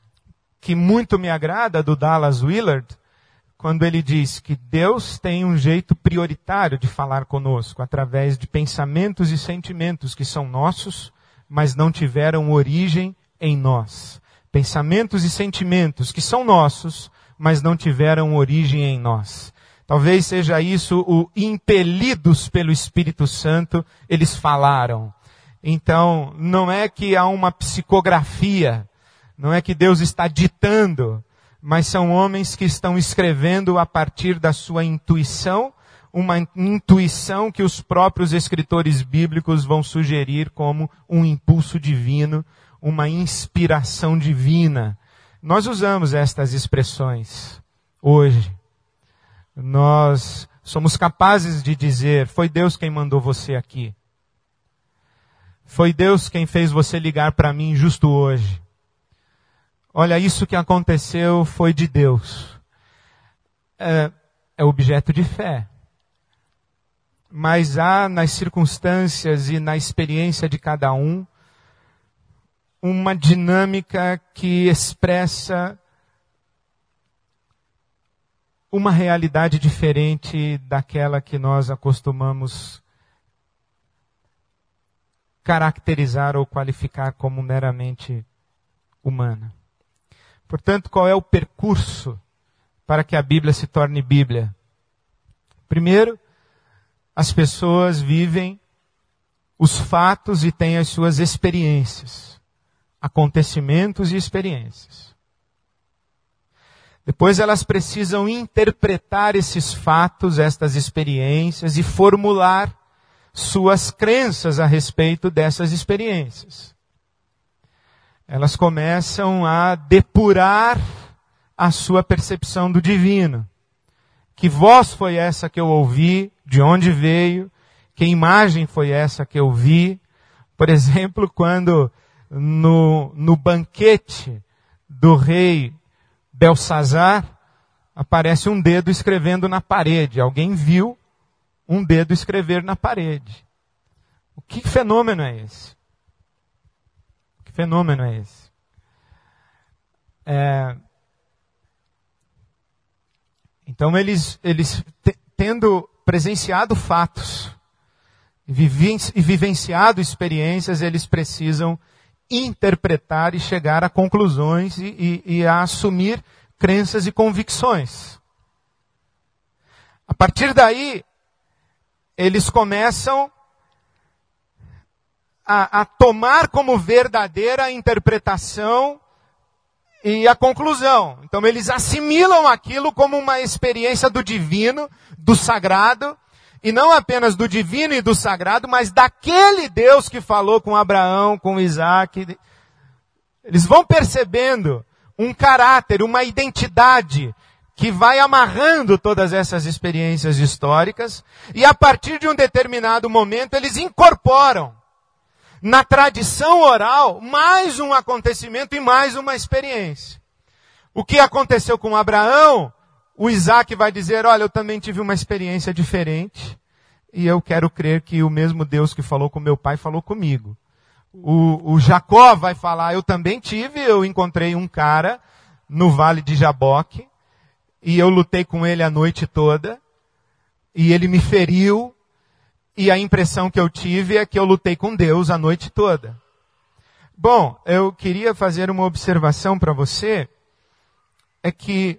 que muito me agrada do Dallas Willard, quando ele diz que Deus tem um jeito prioritário de falar conosco, através de pensamentos e sentimentos que são nossos, mas não tiveram origem em nós. Pensamentos e sentimentos que são nossos, mas não tiveram origem em nós. Talvez seja isso o impelidos pelo Espírito Santo, eles falaram. Então, não é que há uma psicografia, não é que Deus está ditando, mas são homens que estão escrevendo a partir da sua intuição, uma intuição que os próprios escritores bíblicos vão sugerir como um impulso divino, uma inspiração divina. Nós usamos estas expressões hoje. Nós somos capazes de dizer: foi Deus quem mandou você aqui. Foi Deus quem fez você ligar para mim justo hoje. Olha, isso que aconteceu foi de Deus. É objeto de fé. Mas há nas circunstâncias e na experiência de cada um uma dinâmica que expressa uma realidade diferente daquela que nós acostumamos caracterizar ou qualificar como meramente humana. Portanto, qual é o percurso para que a Bíblia se torne Bíblia? Primeiro, as pessoas vivem os fatos e têm as suas experiências, acontecimentos e experiências. Depois elas precisam interpretar esses fatos, estas experiências e formular suas crenças a respeito dessas experiências. Elas começam a depurar a sua percepção do divino. Que voz foi essa que eu ouvi? De onde veio? Que imagem foi essa que eu vi? Por exemplo, quando no banquete do rei Belsazar, aparece um dedo escrevendo na parede. Alguém viu um dedo escrever na parede. Que fenômeno é esse? Que fenômeno é esse? Então eles tendo presenciado fatos e vivenciado experiências, eles precisam interpretar e chegar a conclusões e a assumir crenças e convicções. A partir daí, eles começam a tomar como verdadeira a interpretação e a conclusão. Então eles assimilam aquilo como uma experiência do divino, do sagrado, e não apenas do divino e do sagrado, mas daquele Deus que falou com Abraão, com Isaac. Eles vão percebendo um caráter, uma identidade que vai amarrando todas essas experiências históricas, e a partir de um determinado momento eles incorporam na tradição oral mais um acontecimento e mais uma experiência. O que aconteceu com Abraão, o Isaac vai dizer, olha, eu também tive uma experiência diferente, e eu quero crer que o mesmo Deus que falou com meu pai falou comigo. O Jacó vai falar, eu encontrei um cara no vale de Jaboque, e eu lutei com ele a noite toda, e ele me feriu, e a impressão que eu tive é que eu lutei com Deus a noite toda. Bom, eu queria fazer uma observação para você, é que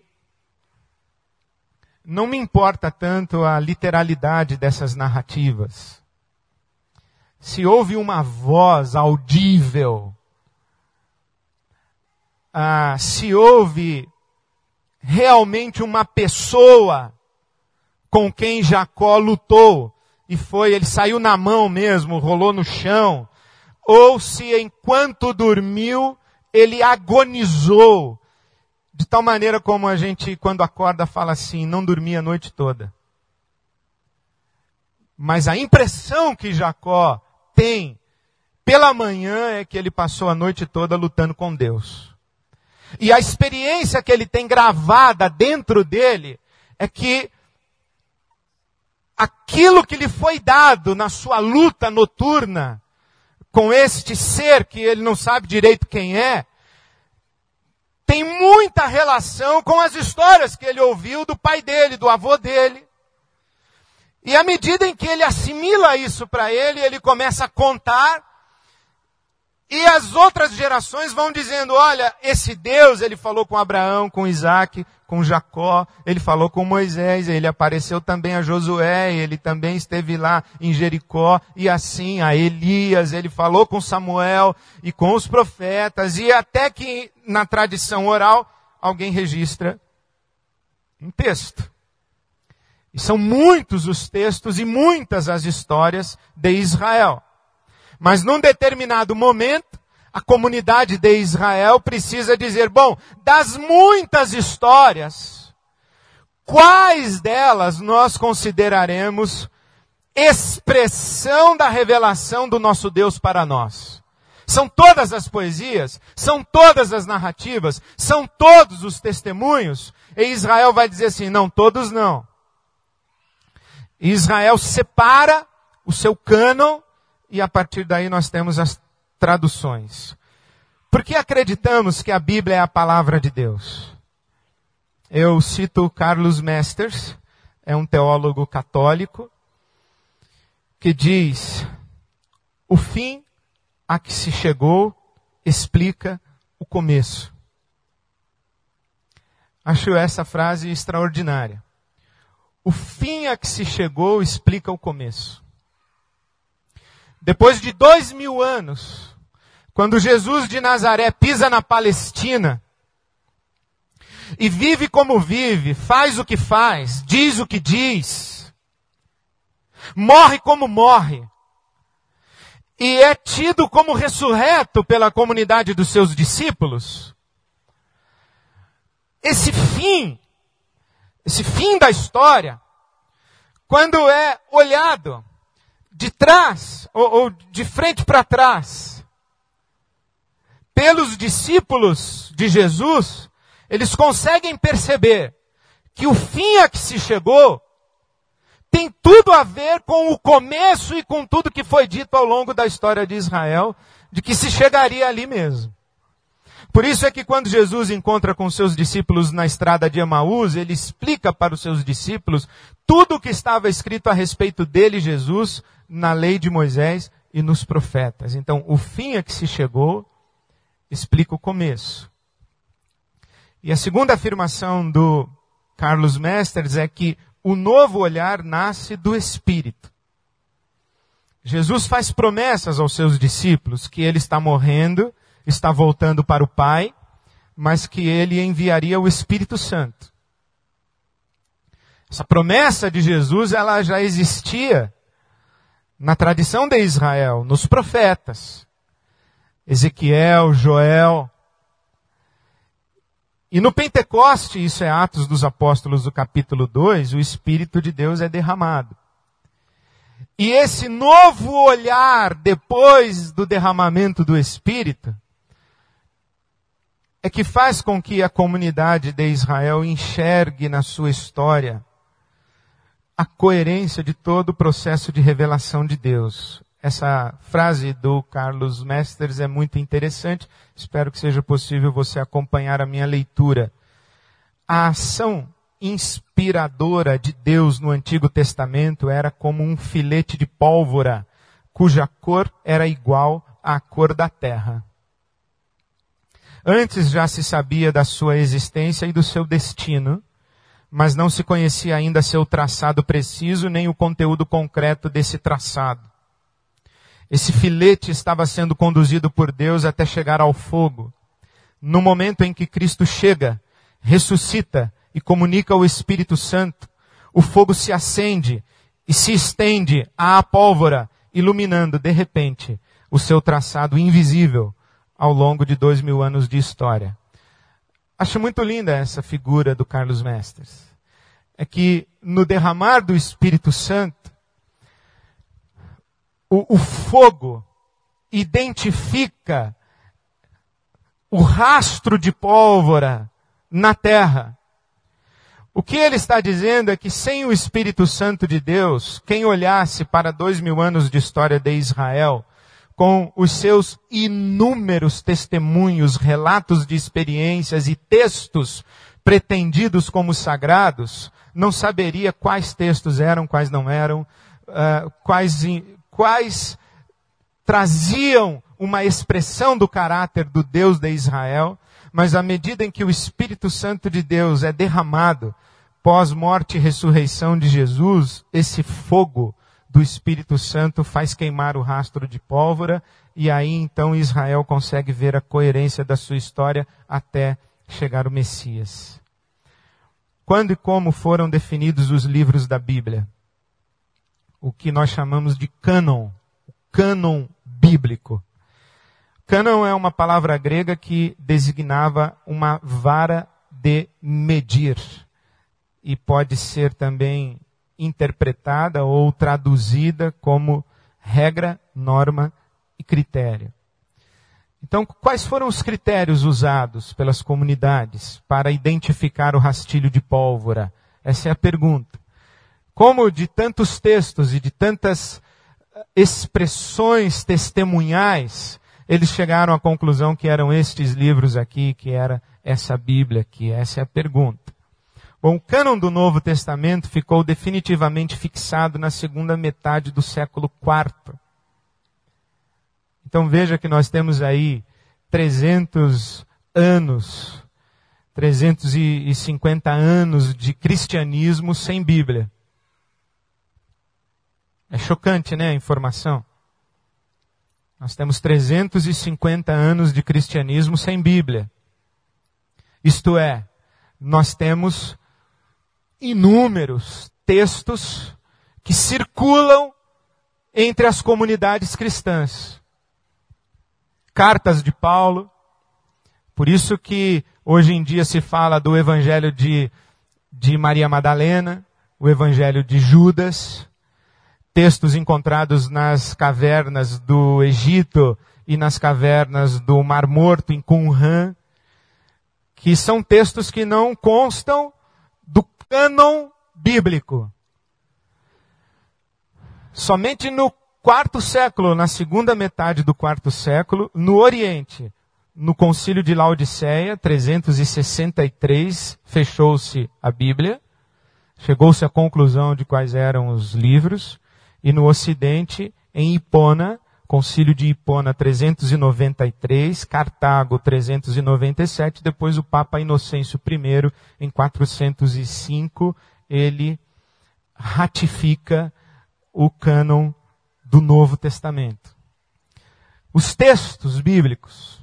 não me importa tanto a literalidade dessas narrativas. Se houve uma voz audível, se houve realmente uma pessoa com quem Jacó lutou, ele saiu na mão mesmo, rolou no chão, ou se enquanto dormiu, ele agonizou, de tal maneira como a gente, quando acorda, fala assim, não dormi a noite toda. Mas a impressão que Jacó tem pela manhã é que ele passou a noite toda lutando com Deus. E a experiência que ele tem gravada dentro dele é que aquilo que lhe foi dado na sua luta noturna com este ser que ele não sabe direito quem é, tem muita relação com as histórias que ele ouviu do pai dele, do avô dele. E à medida em que ele assimila isso para ele, ele começa a contar, e as outras gerações vão dizendo, olha, esse Deus, ele falou com Abraão, com Isaac, com Jacó, ele falou com Moisés, ele apareceu também a Josué, ele também esteve lá em Jericó, e assim a Elias, ele falou com Samuel e com os profetas, e até que na tradição oral, alguém registra um texto. E são muitos os textos e muitas as histórias de Israel. Mas num determinado momento, a comunidade de Israel precisa dizer, bom, das muitas histórias, quais delas nós consideraremos expressão da revelação do nosso Deus para nós? São todas as poesias? São todas as narrativas? São todos os testemunhos? E Israel vai dizer assim, não, todos não. Israel separa o seu cânon, e a partir daí nós temos as traduções. Por que acreditamos que a Bíblia é a palavra de Deus? Eu cito Carlos Mesters, é um teólogo católico, que diz, o fim a que se chegou explica o começo. Acho essa frase extraordinária. O fim a que se chegou explica o começo. Depois de 2000 anos, quando Jesus de Nazaré pisa na Palestina, e vive como vive, faz o que faz, diz o que diz, morre como morre, e é tido como ressurreto pela comunidade dos seus discípulos, esse fim da história, quando é olhado de trás, ou de frente para trás, pelos discípulos de Jesus, eles conseguem perceber que o fim a que se chegou tem tudo a ver com o começo e com tudo que foi dito ao longo da história de Israel, de que se chegaria ali mesmo. Por isso é que quando Jesus encontra com seus discípulos na estrada de Emaús, ele explica para os seus discípulos tudo o que estava escrito a respeito dele, Jesus, na lei de Moisés e nos profetas. Então, o fim a que se chegou explica o começo. E a segunda afirmação do Carlos Mesters é que o novo olhar nasce do Espírito. Jesus faz promessas aos seus discípulos que ele está morrendo, está voltando para o Pai, mas que ele enviaria o Espírito Santo. Essa promessa de Jesus, ela já existia na tradição de Israel, nos profetas. Ezequiel, Joel. E no Pentecoste, isso é Atos dos Apóstolos do capítulo 2, o Espírito de Deus é derramado. E esse novo olhar depois do derramamento do Espírito é que faz com que a comunidade de Israel enxergue na sua história a coerência de todo o processo de revelação de Deus. Essa frase do Carlos Mesters é muito interessante. Espero que seja possível você acompanhar a minha leitura. A ação inspiradora de Deus no Antigo Testamento era como um filete de pólvora, cuja cor era igual à cor da terra. Antes já se sabia da sua existência e do seu destino, mas não se conhecia ainda seu traçado preciso, nem o conteúdo concreto desse traçado. Esse filete estava sendo conduzido por Deus até chegar ao fogo. No momento em que Cristo chega, ressuscita e comunica o Espírito Santo, o fogo se acende e se estende à pólvora, iluminando, de repente, o seu traçado invisível ao longo de 2000 anos de história. Acho muito linda essa figura do Carlos Mesters. É que no derramar do Espírito Santo, o fogo identifica o rastro de pólvora na terra. O que ele está dizendo é que sem o Espírito Santo de Deus, quem olhasse para 2000 anos de história de Israel, com os seus inúmeros testemunhos, relatos de experiências e textos pretendidos como sagrados, não saberia quais textos eram, quais não eram, quais traziam uma expressão do caráter do Deus de Israel, mas à medida em que o Espírito Santo de Deus é derramado, pós-morte e ressurreição de Jesus, esse fogo do Espírito Santo faz queimar o rastro de pólvora, e aí então Israel consegue ver a coerência da sua história até chegar o Messias. Quando e como foram definidos os livros da Bíblia? O que nós chamamos de cânon, o cânon bíblico. Cânon é uma palavra grega que designava uma vara de medir, e pode ser também interpretada ou traduzida como regra, norma e critério. Então, quais foram os critérios usados pelas comunidades para identificar o rastilho de pólvora? Essa é a pergunta. Como de tantos textos e de tantas expressões testemunhais, eles chegaram à conclusão que eram estes livros aqui, que era essa Bíblia aqui? Essa é a pergunta. Bom, o cânon do Novo Testamento ficou definitivamente fixado na segunda metade do século IV. Então veja que nós temos aí 300 anos, 350 anos de cristianismo sem Bíblia. É chocante, né, a informação? Nós temos 350 anos de cristianismo sem Bíblia. Isto é, nós temos inúmeros textos que circulam entre as comunidades cristãs. Cartas de Paulo. Por isso que hoje em dia se fala do Evangelho de Maria Madalena, o Evangelho de Judas, textos encontrados nas cavernas do Egito e nas cavernas do Mar Morto, em Qumran, que são textos que não constam do cânon bíblico. Somente no quarto século, na segunda metade do quarto século, no Oriente, no Concílio de Laodiceia, 363, fechou-se a Bíblia, chegou-se à conclusão de quais eram os livros, e no Ocidente, em Hipona, Concílio de Hipona 393, Cartago 397, depois o Papa Inocêncio I, em 405, ele ratifica o cânon do Novo Testamento. Os textos bíblicos.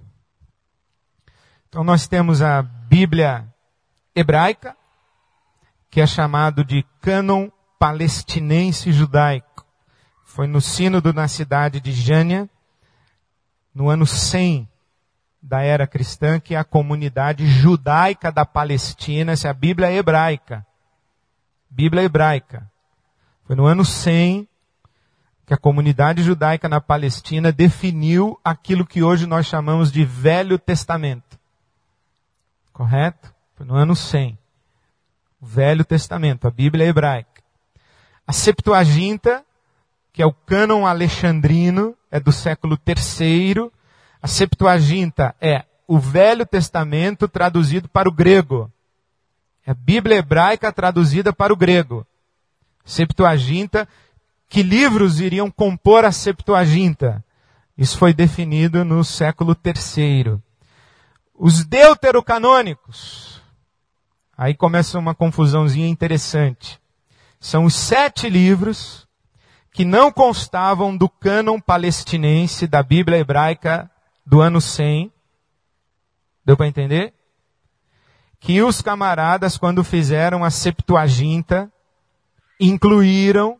Então nós temos a Bíblia hebraica, que é chamado de cânon palestinense judaico. Foi no sínodo na cidade de Jânia, no ano 100 da era cristã, que a comunidade judaica da Palestina, essa é a Bíblia hebraica. Bíblia hebraica. Foi no ano 100 que a comunidade judaica na Palestina definiu aquilo que hoje nós chamamos de Velho Testamento. Correto? Foi no ano 100. O Velho Testamento, a Bíblia hebraica. A Septuaginta, que é o cânon alexandrino, é do século III. A Septuaginta é o Velho Testamento traduzido para o grego. É a Bíblia hebraica traduzida para o grego. Septuaginta, que livros iriam compor a Septuaginta? Isso foi definido no século III. Os deuterocanônicos. Aí começa uma confusãozinha interessante. São os 7 livros que não constavam do cânon palestinense da Bíblia hebraica do ano 100. Deu para entender? Que os camaradas, quando fizeram a Septuaginta, incluíram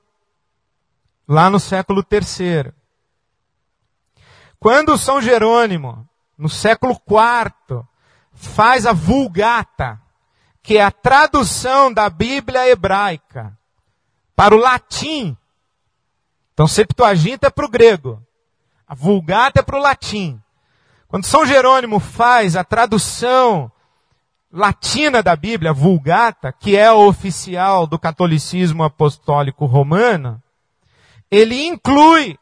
lá no século III. Quando São Jerônimo, no século IV, faz a Vulgata, que é a tradução da Bíblia hebraica para o latim. Então, Septuaginta é para o grego. A Vulgata é para o latim. Quando São Jerônimo faz a tradução latina da Bíblia, a Vulgata, que é a oficial do catolicismo apostólico romano, ele inclui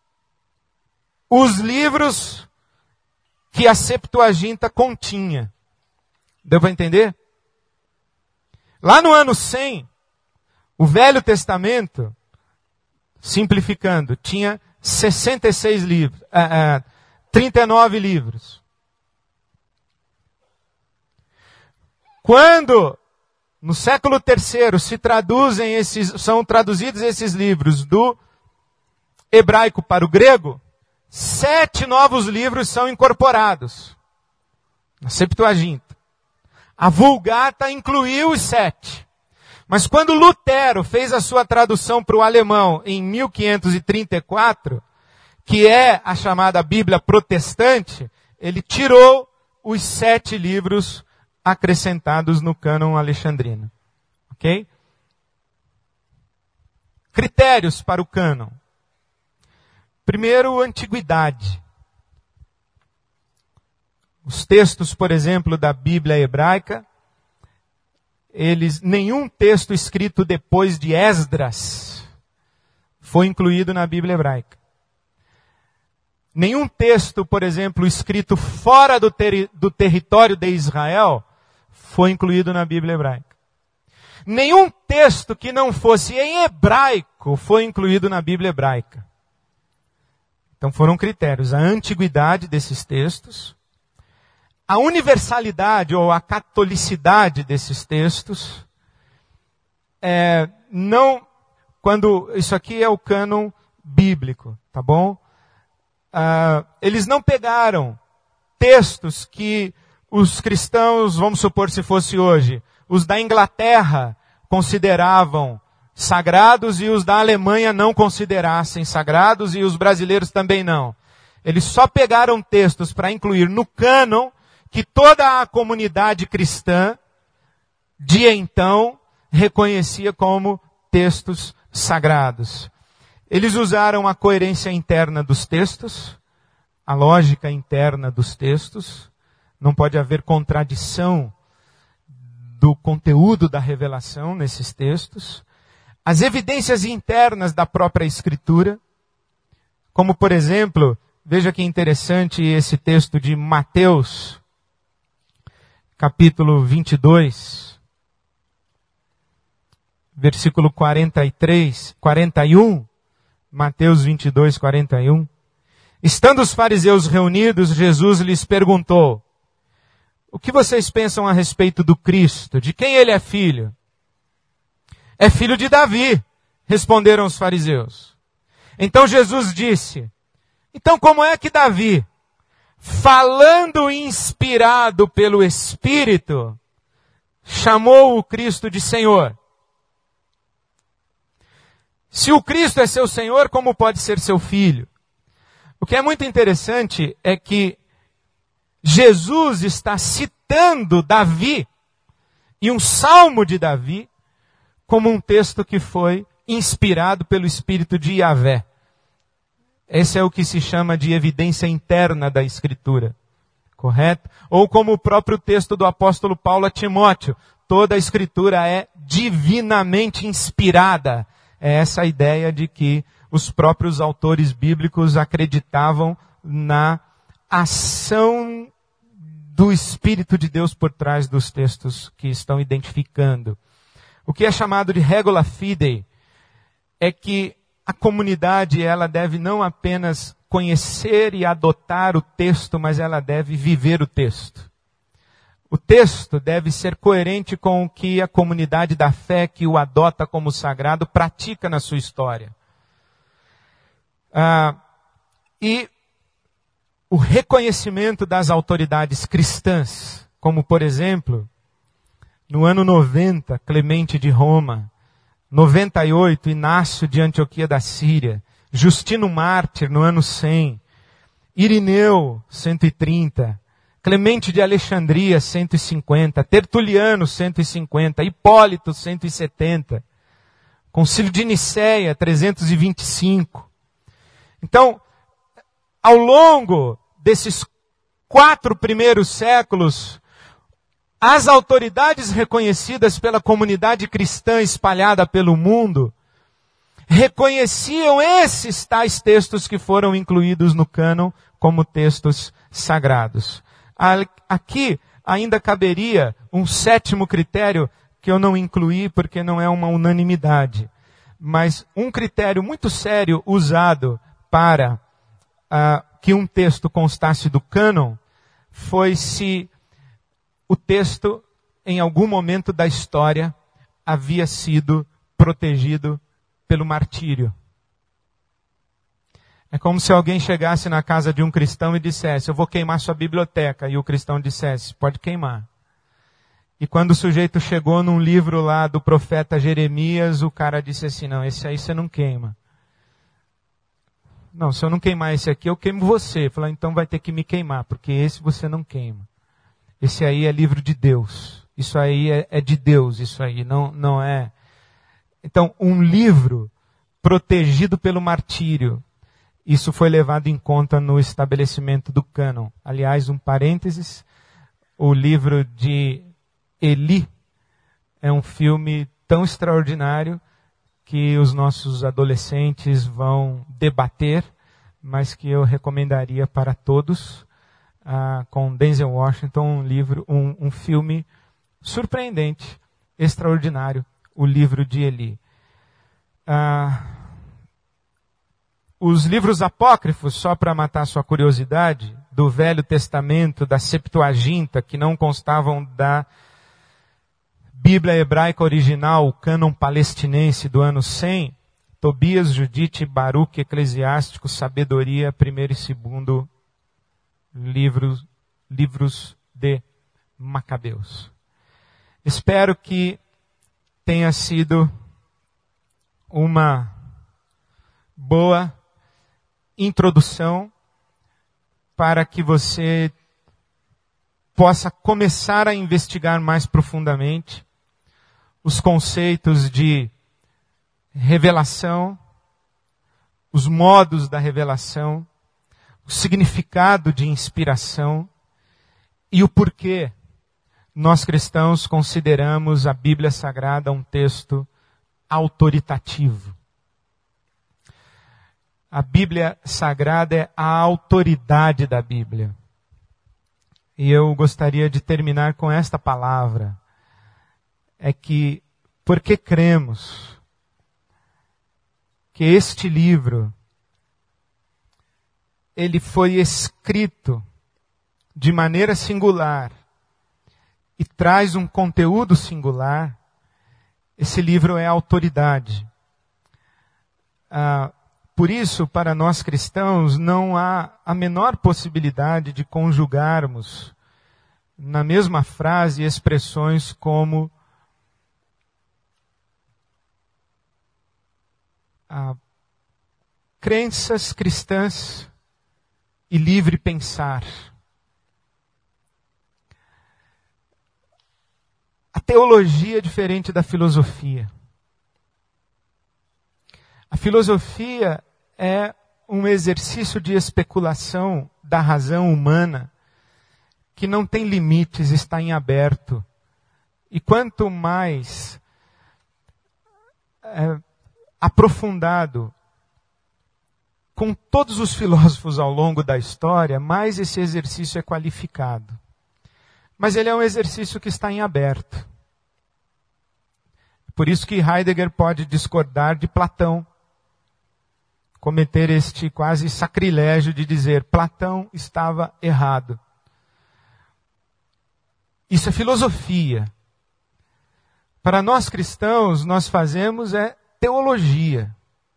os livros que a Septuaginta continha. Deu para entender? Lá no ano 100, o Velho Testamento, simplificando, tinha 66 livros, 39 livros. Quando, no século III, são traduzidos esses livros do hebraico para o grego, 7 novos livros são incorporados na Septuaginta. A Vulgata incluiu os 7. Mas quando Lutero fez a sua tradução para o alemão em 1534, que é a chamada Bíblia protestante, ele tirou os 7 livros acrescentados no cânon alexandrino. Ok? Critérios para o cânon. Primeiro, antiguidade. Os textos, por exemplo, da Bíblia hebraica, nenhum texto escrito depois de Esdras foi incluído na Bíblia hebraica. Nenhum texto, por exemplo, escrito fora do território de Israel foi incluído na Bíblia hebraica. Nenhum texto que não fosse em hebraico foi incluído na Bíblia hebraica. Então foram critérios: a antiguidade desses textos, a universalidade ou a catolicidade desses textos. Isso aqui é o cânon bíblico, tá bom? Eles não pegaram textos que os cristãos, vamos supor se fosse hoje, os da Inglaterra consideravam sagrados e os da Alemanha não considerassem sagrados e os brasileiros também não. Eles só pegaram textos para incluir no cânon que toda a comunidade cristã de então reconhecia como textos sagrados. Eles usaram a coerência interna dos textos, a lógica interna dos textos. Não pode haver contradição do conteúdo da revelação nesses textos, as evidências internas da própria Escritura, como por exemplo, veja que interessante esse texto de Mateus, capítulo 22, versículo 41, Mateus 22, 41. Estando os fariseus reunidos, Jesus lhes perguntou: o que vocês pensam a respeito do Cristo? De quem ele é filho? É filho de Davi, responderam os fariseus. Então Jesus disse: então como é que Davi, falando inspirado pelo Espírito, chamou o Cristo de Senhor? Se o Cristo é seu Senhor, como pode ser seu filho? O que é muito interessante é que Jesus está citando Davi e um salmo de Davi como um texto que foi inspirado pelo Espírito de Yahvé. Esse é o que se chama de evidência interna da Escritura, correto? Ou como o próprio texto do apóstolo Paulo a Timóteo, toda a Escritura é divinamente inspirada. É essa a ideia de que os próprios autores bíblicos acreditavam na ação do Espírito de Deus por trás dos textos que estão identificando. O que é chamado de regula fidei é que a comunidade ela deve não apenas conhecer e adotar o texto, mas ela deve viver o texto. O texto deve ser coerente com o que a comunidade da fé que o adota como sagrado pratica na sua história. E o reconhecimento das autoridades cristãs, como por exemplo, no ano 90, Clemente de Roma, 98, Inácio de Antioquia da Síria, Justino Mártir no ano 100, Irineu, 130, Clemente de Alexandria, 150, Tertuliano, 150, Hipólito, 170, Concílio de Nicéia, 325. Então, ao longo desses 4 primeiros séculos, as autoridades reconhecidas pela comunidade cristã espalhada pelo mundo reconheciam esses tais textos que foram incluídos no cânon como textos sagrados. Aqui ainda caberia um 7º critério que eu não incluí porque não é uma unanimidade, mas um critério muito sério usado para que um texto constasse do cânon foi se o texto, em algum momento da história, havia sido protegido pelo martírio. É como se alguém chegasse na casa de um cristão e dissesse: eu vou queimar sua biblioteca. E o cristão dissesse: pode queimar. E quando o sujeito chegou num livro lá do profeta Jeremias, o cara disse assim: não, esse aí você não queima. Não, se eu não queimar esse aqui, eu queimo você. Falei: então vai ter que me queimar, porque esse você não queima. Esse aí é livro de Deus. Isso aí é de Deus, isso aí não é. Então, um livro protegido pelo martírio, isso foi levado em conta no estabelecimento do cânon. Aliás, um parênteses, o livro de Eli é um filme tão extraordinário que os nossos adolescentes vão debater, mas que eu recomendaria para todos, com Denzel Washington, um filme surpreendente, extraordinário, o livro de Eli. Os livros apócrifos, só para matar sua curiosidade, do Velho Testamento, da Septuaginta, que não constavam da Bíblia hebraica original, o cânon palestinense do ano 100, Tobias, Judite, Baruque, Eclesiástico, Sabedoria, 1º e 2º livros de Macabeus. Espero que tenha sido uma boa introdução para que você possa começar a investigar mais profundamente os conceitos de revelação, os modos da revelação, o significado de inspiração e o porquê nós cristãos consideramos a Bíblia Sagrada um texto autoritativo. A Bíblia Sagrada é a autoridade da Bíblia. E eu gostaria de terminar com esta palavra. É que, porque cremos que este livro, ele foi escrito de maneira singular e traz um conteúdo singular, esse livro é autoridade. Por isso, para nós cristãos, não há a menor possibilidade de conjugarmos na mesma frase expressões como crenças cristãs e livre pensar. A teologia é diferente da filosofia. A filosofia é um exercício de especulação da razão humana que não tem limites, está em aberto. E quanto mais aprofundado com todos os filósofos ao longo da história, mais esse exercício é qualificado. Mas ele é um exercício que está em aberto. Por isso que Heidegger pode discordar de Platão. Cometer este quase sacrilégio de dizer Platão estava errado. Isso é filosofia. Para nós cristãos, nós fazemos teologia,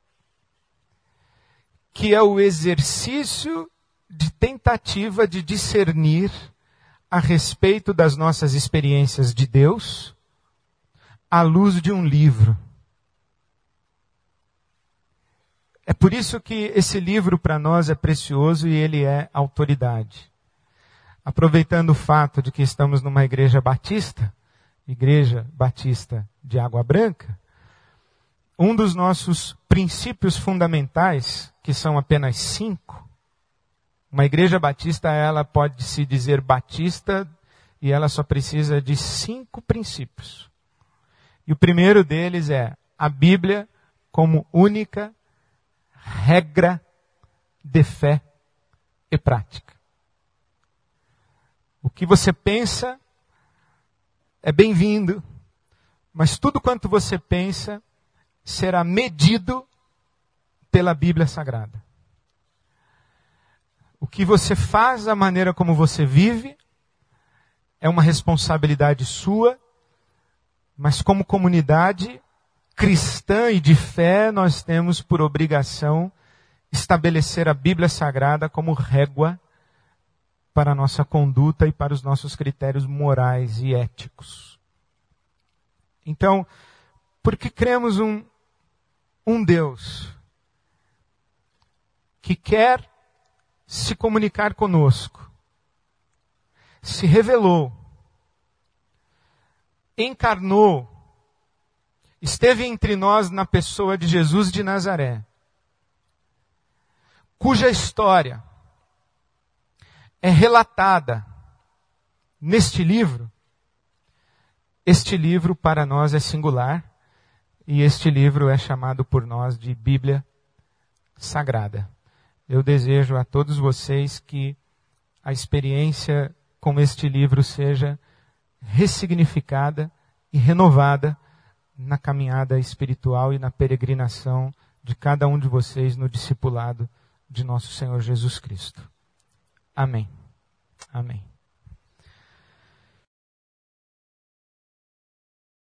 que é o exercício de tentativa de discernir a respeito das nossas experiências de Deus à luz de um livro. É por isso que esse livro para nós é precioso e ele é autoridade. Aproveitando o fato de que estamos numa igreja batista de Água Branca, um dos nossos princípios fundamentais, que são apenas 5, uma igreja batista, ela pode se dizer batista e ela só precisa de 5 princípios. E o primeiro deles é a Bíblia como única regra de fé e prática. O que você pensa é bem-vindo, mas tudo quanto você pensa será medido pela Bíblia Sagrada. O que você faz, a maneira como você vive, é uma responsabilidade sua, mas como comunidade cristã e de fé, nós temos por obrigação estabelecer a Bíblia Sagrada como régua para a nossa conduta e para os nossos critérios morais e éticos. Então, porque cremos um Deus que quer se comunicar conosco, se revelou, encarnou, esteve entre nós na pessoa de Jesus de Nazaré, cuja história é relatada neste livro. Este livro para nós é singular e este livro é chamado por nós de Bíblia Sagrada. Eu desejo a todos vocês que a experiência com este livro seja ressignificada e renovada na caminhada espiritual e na peregrinação de cada um de vocês no discipulado de nosso Senhor Jesus Cristo. Amém. Amém.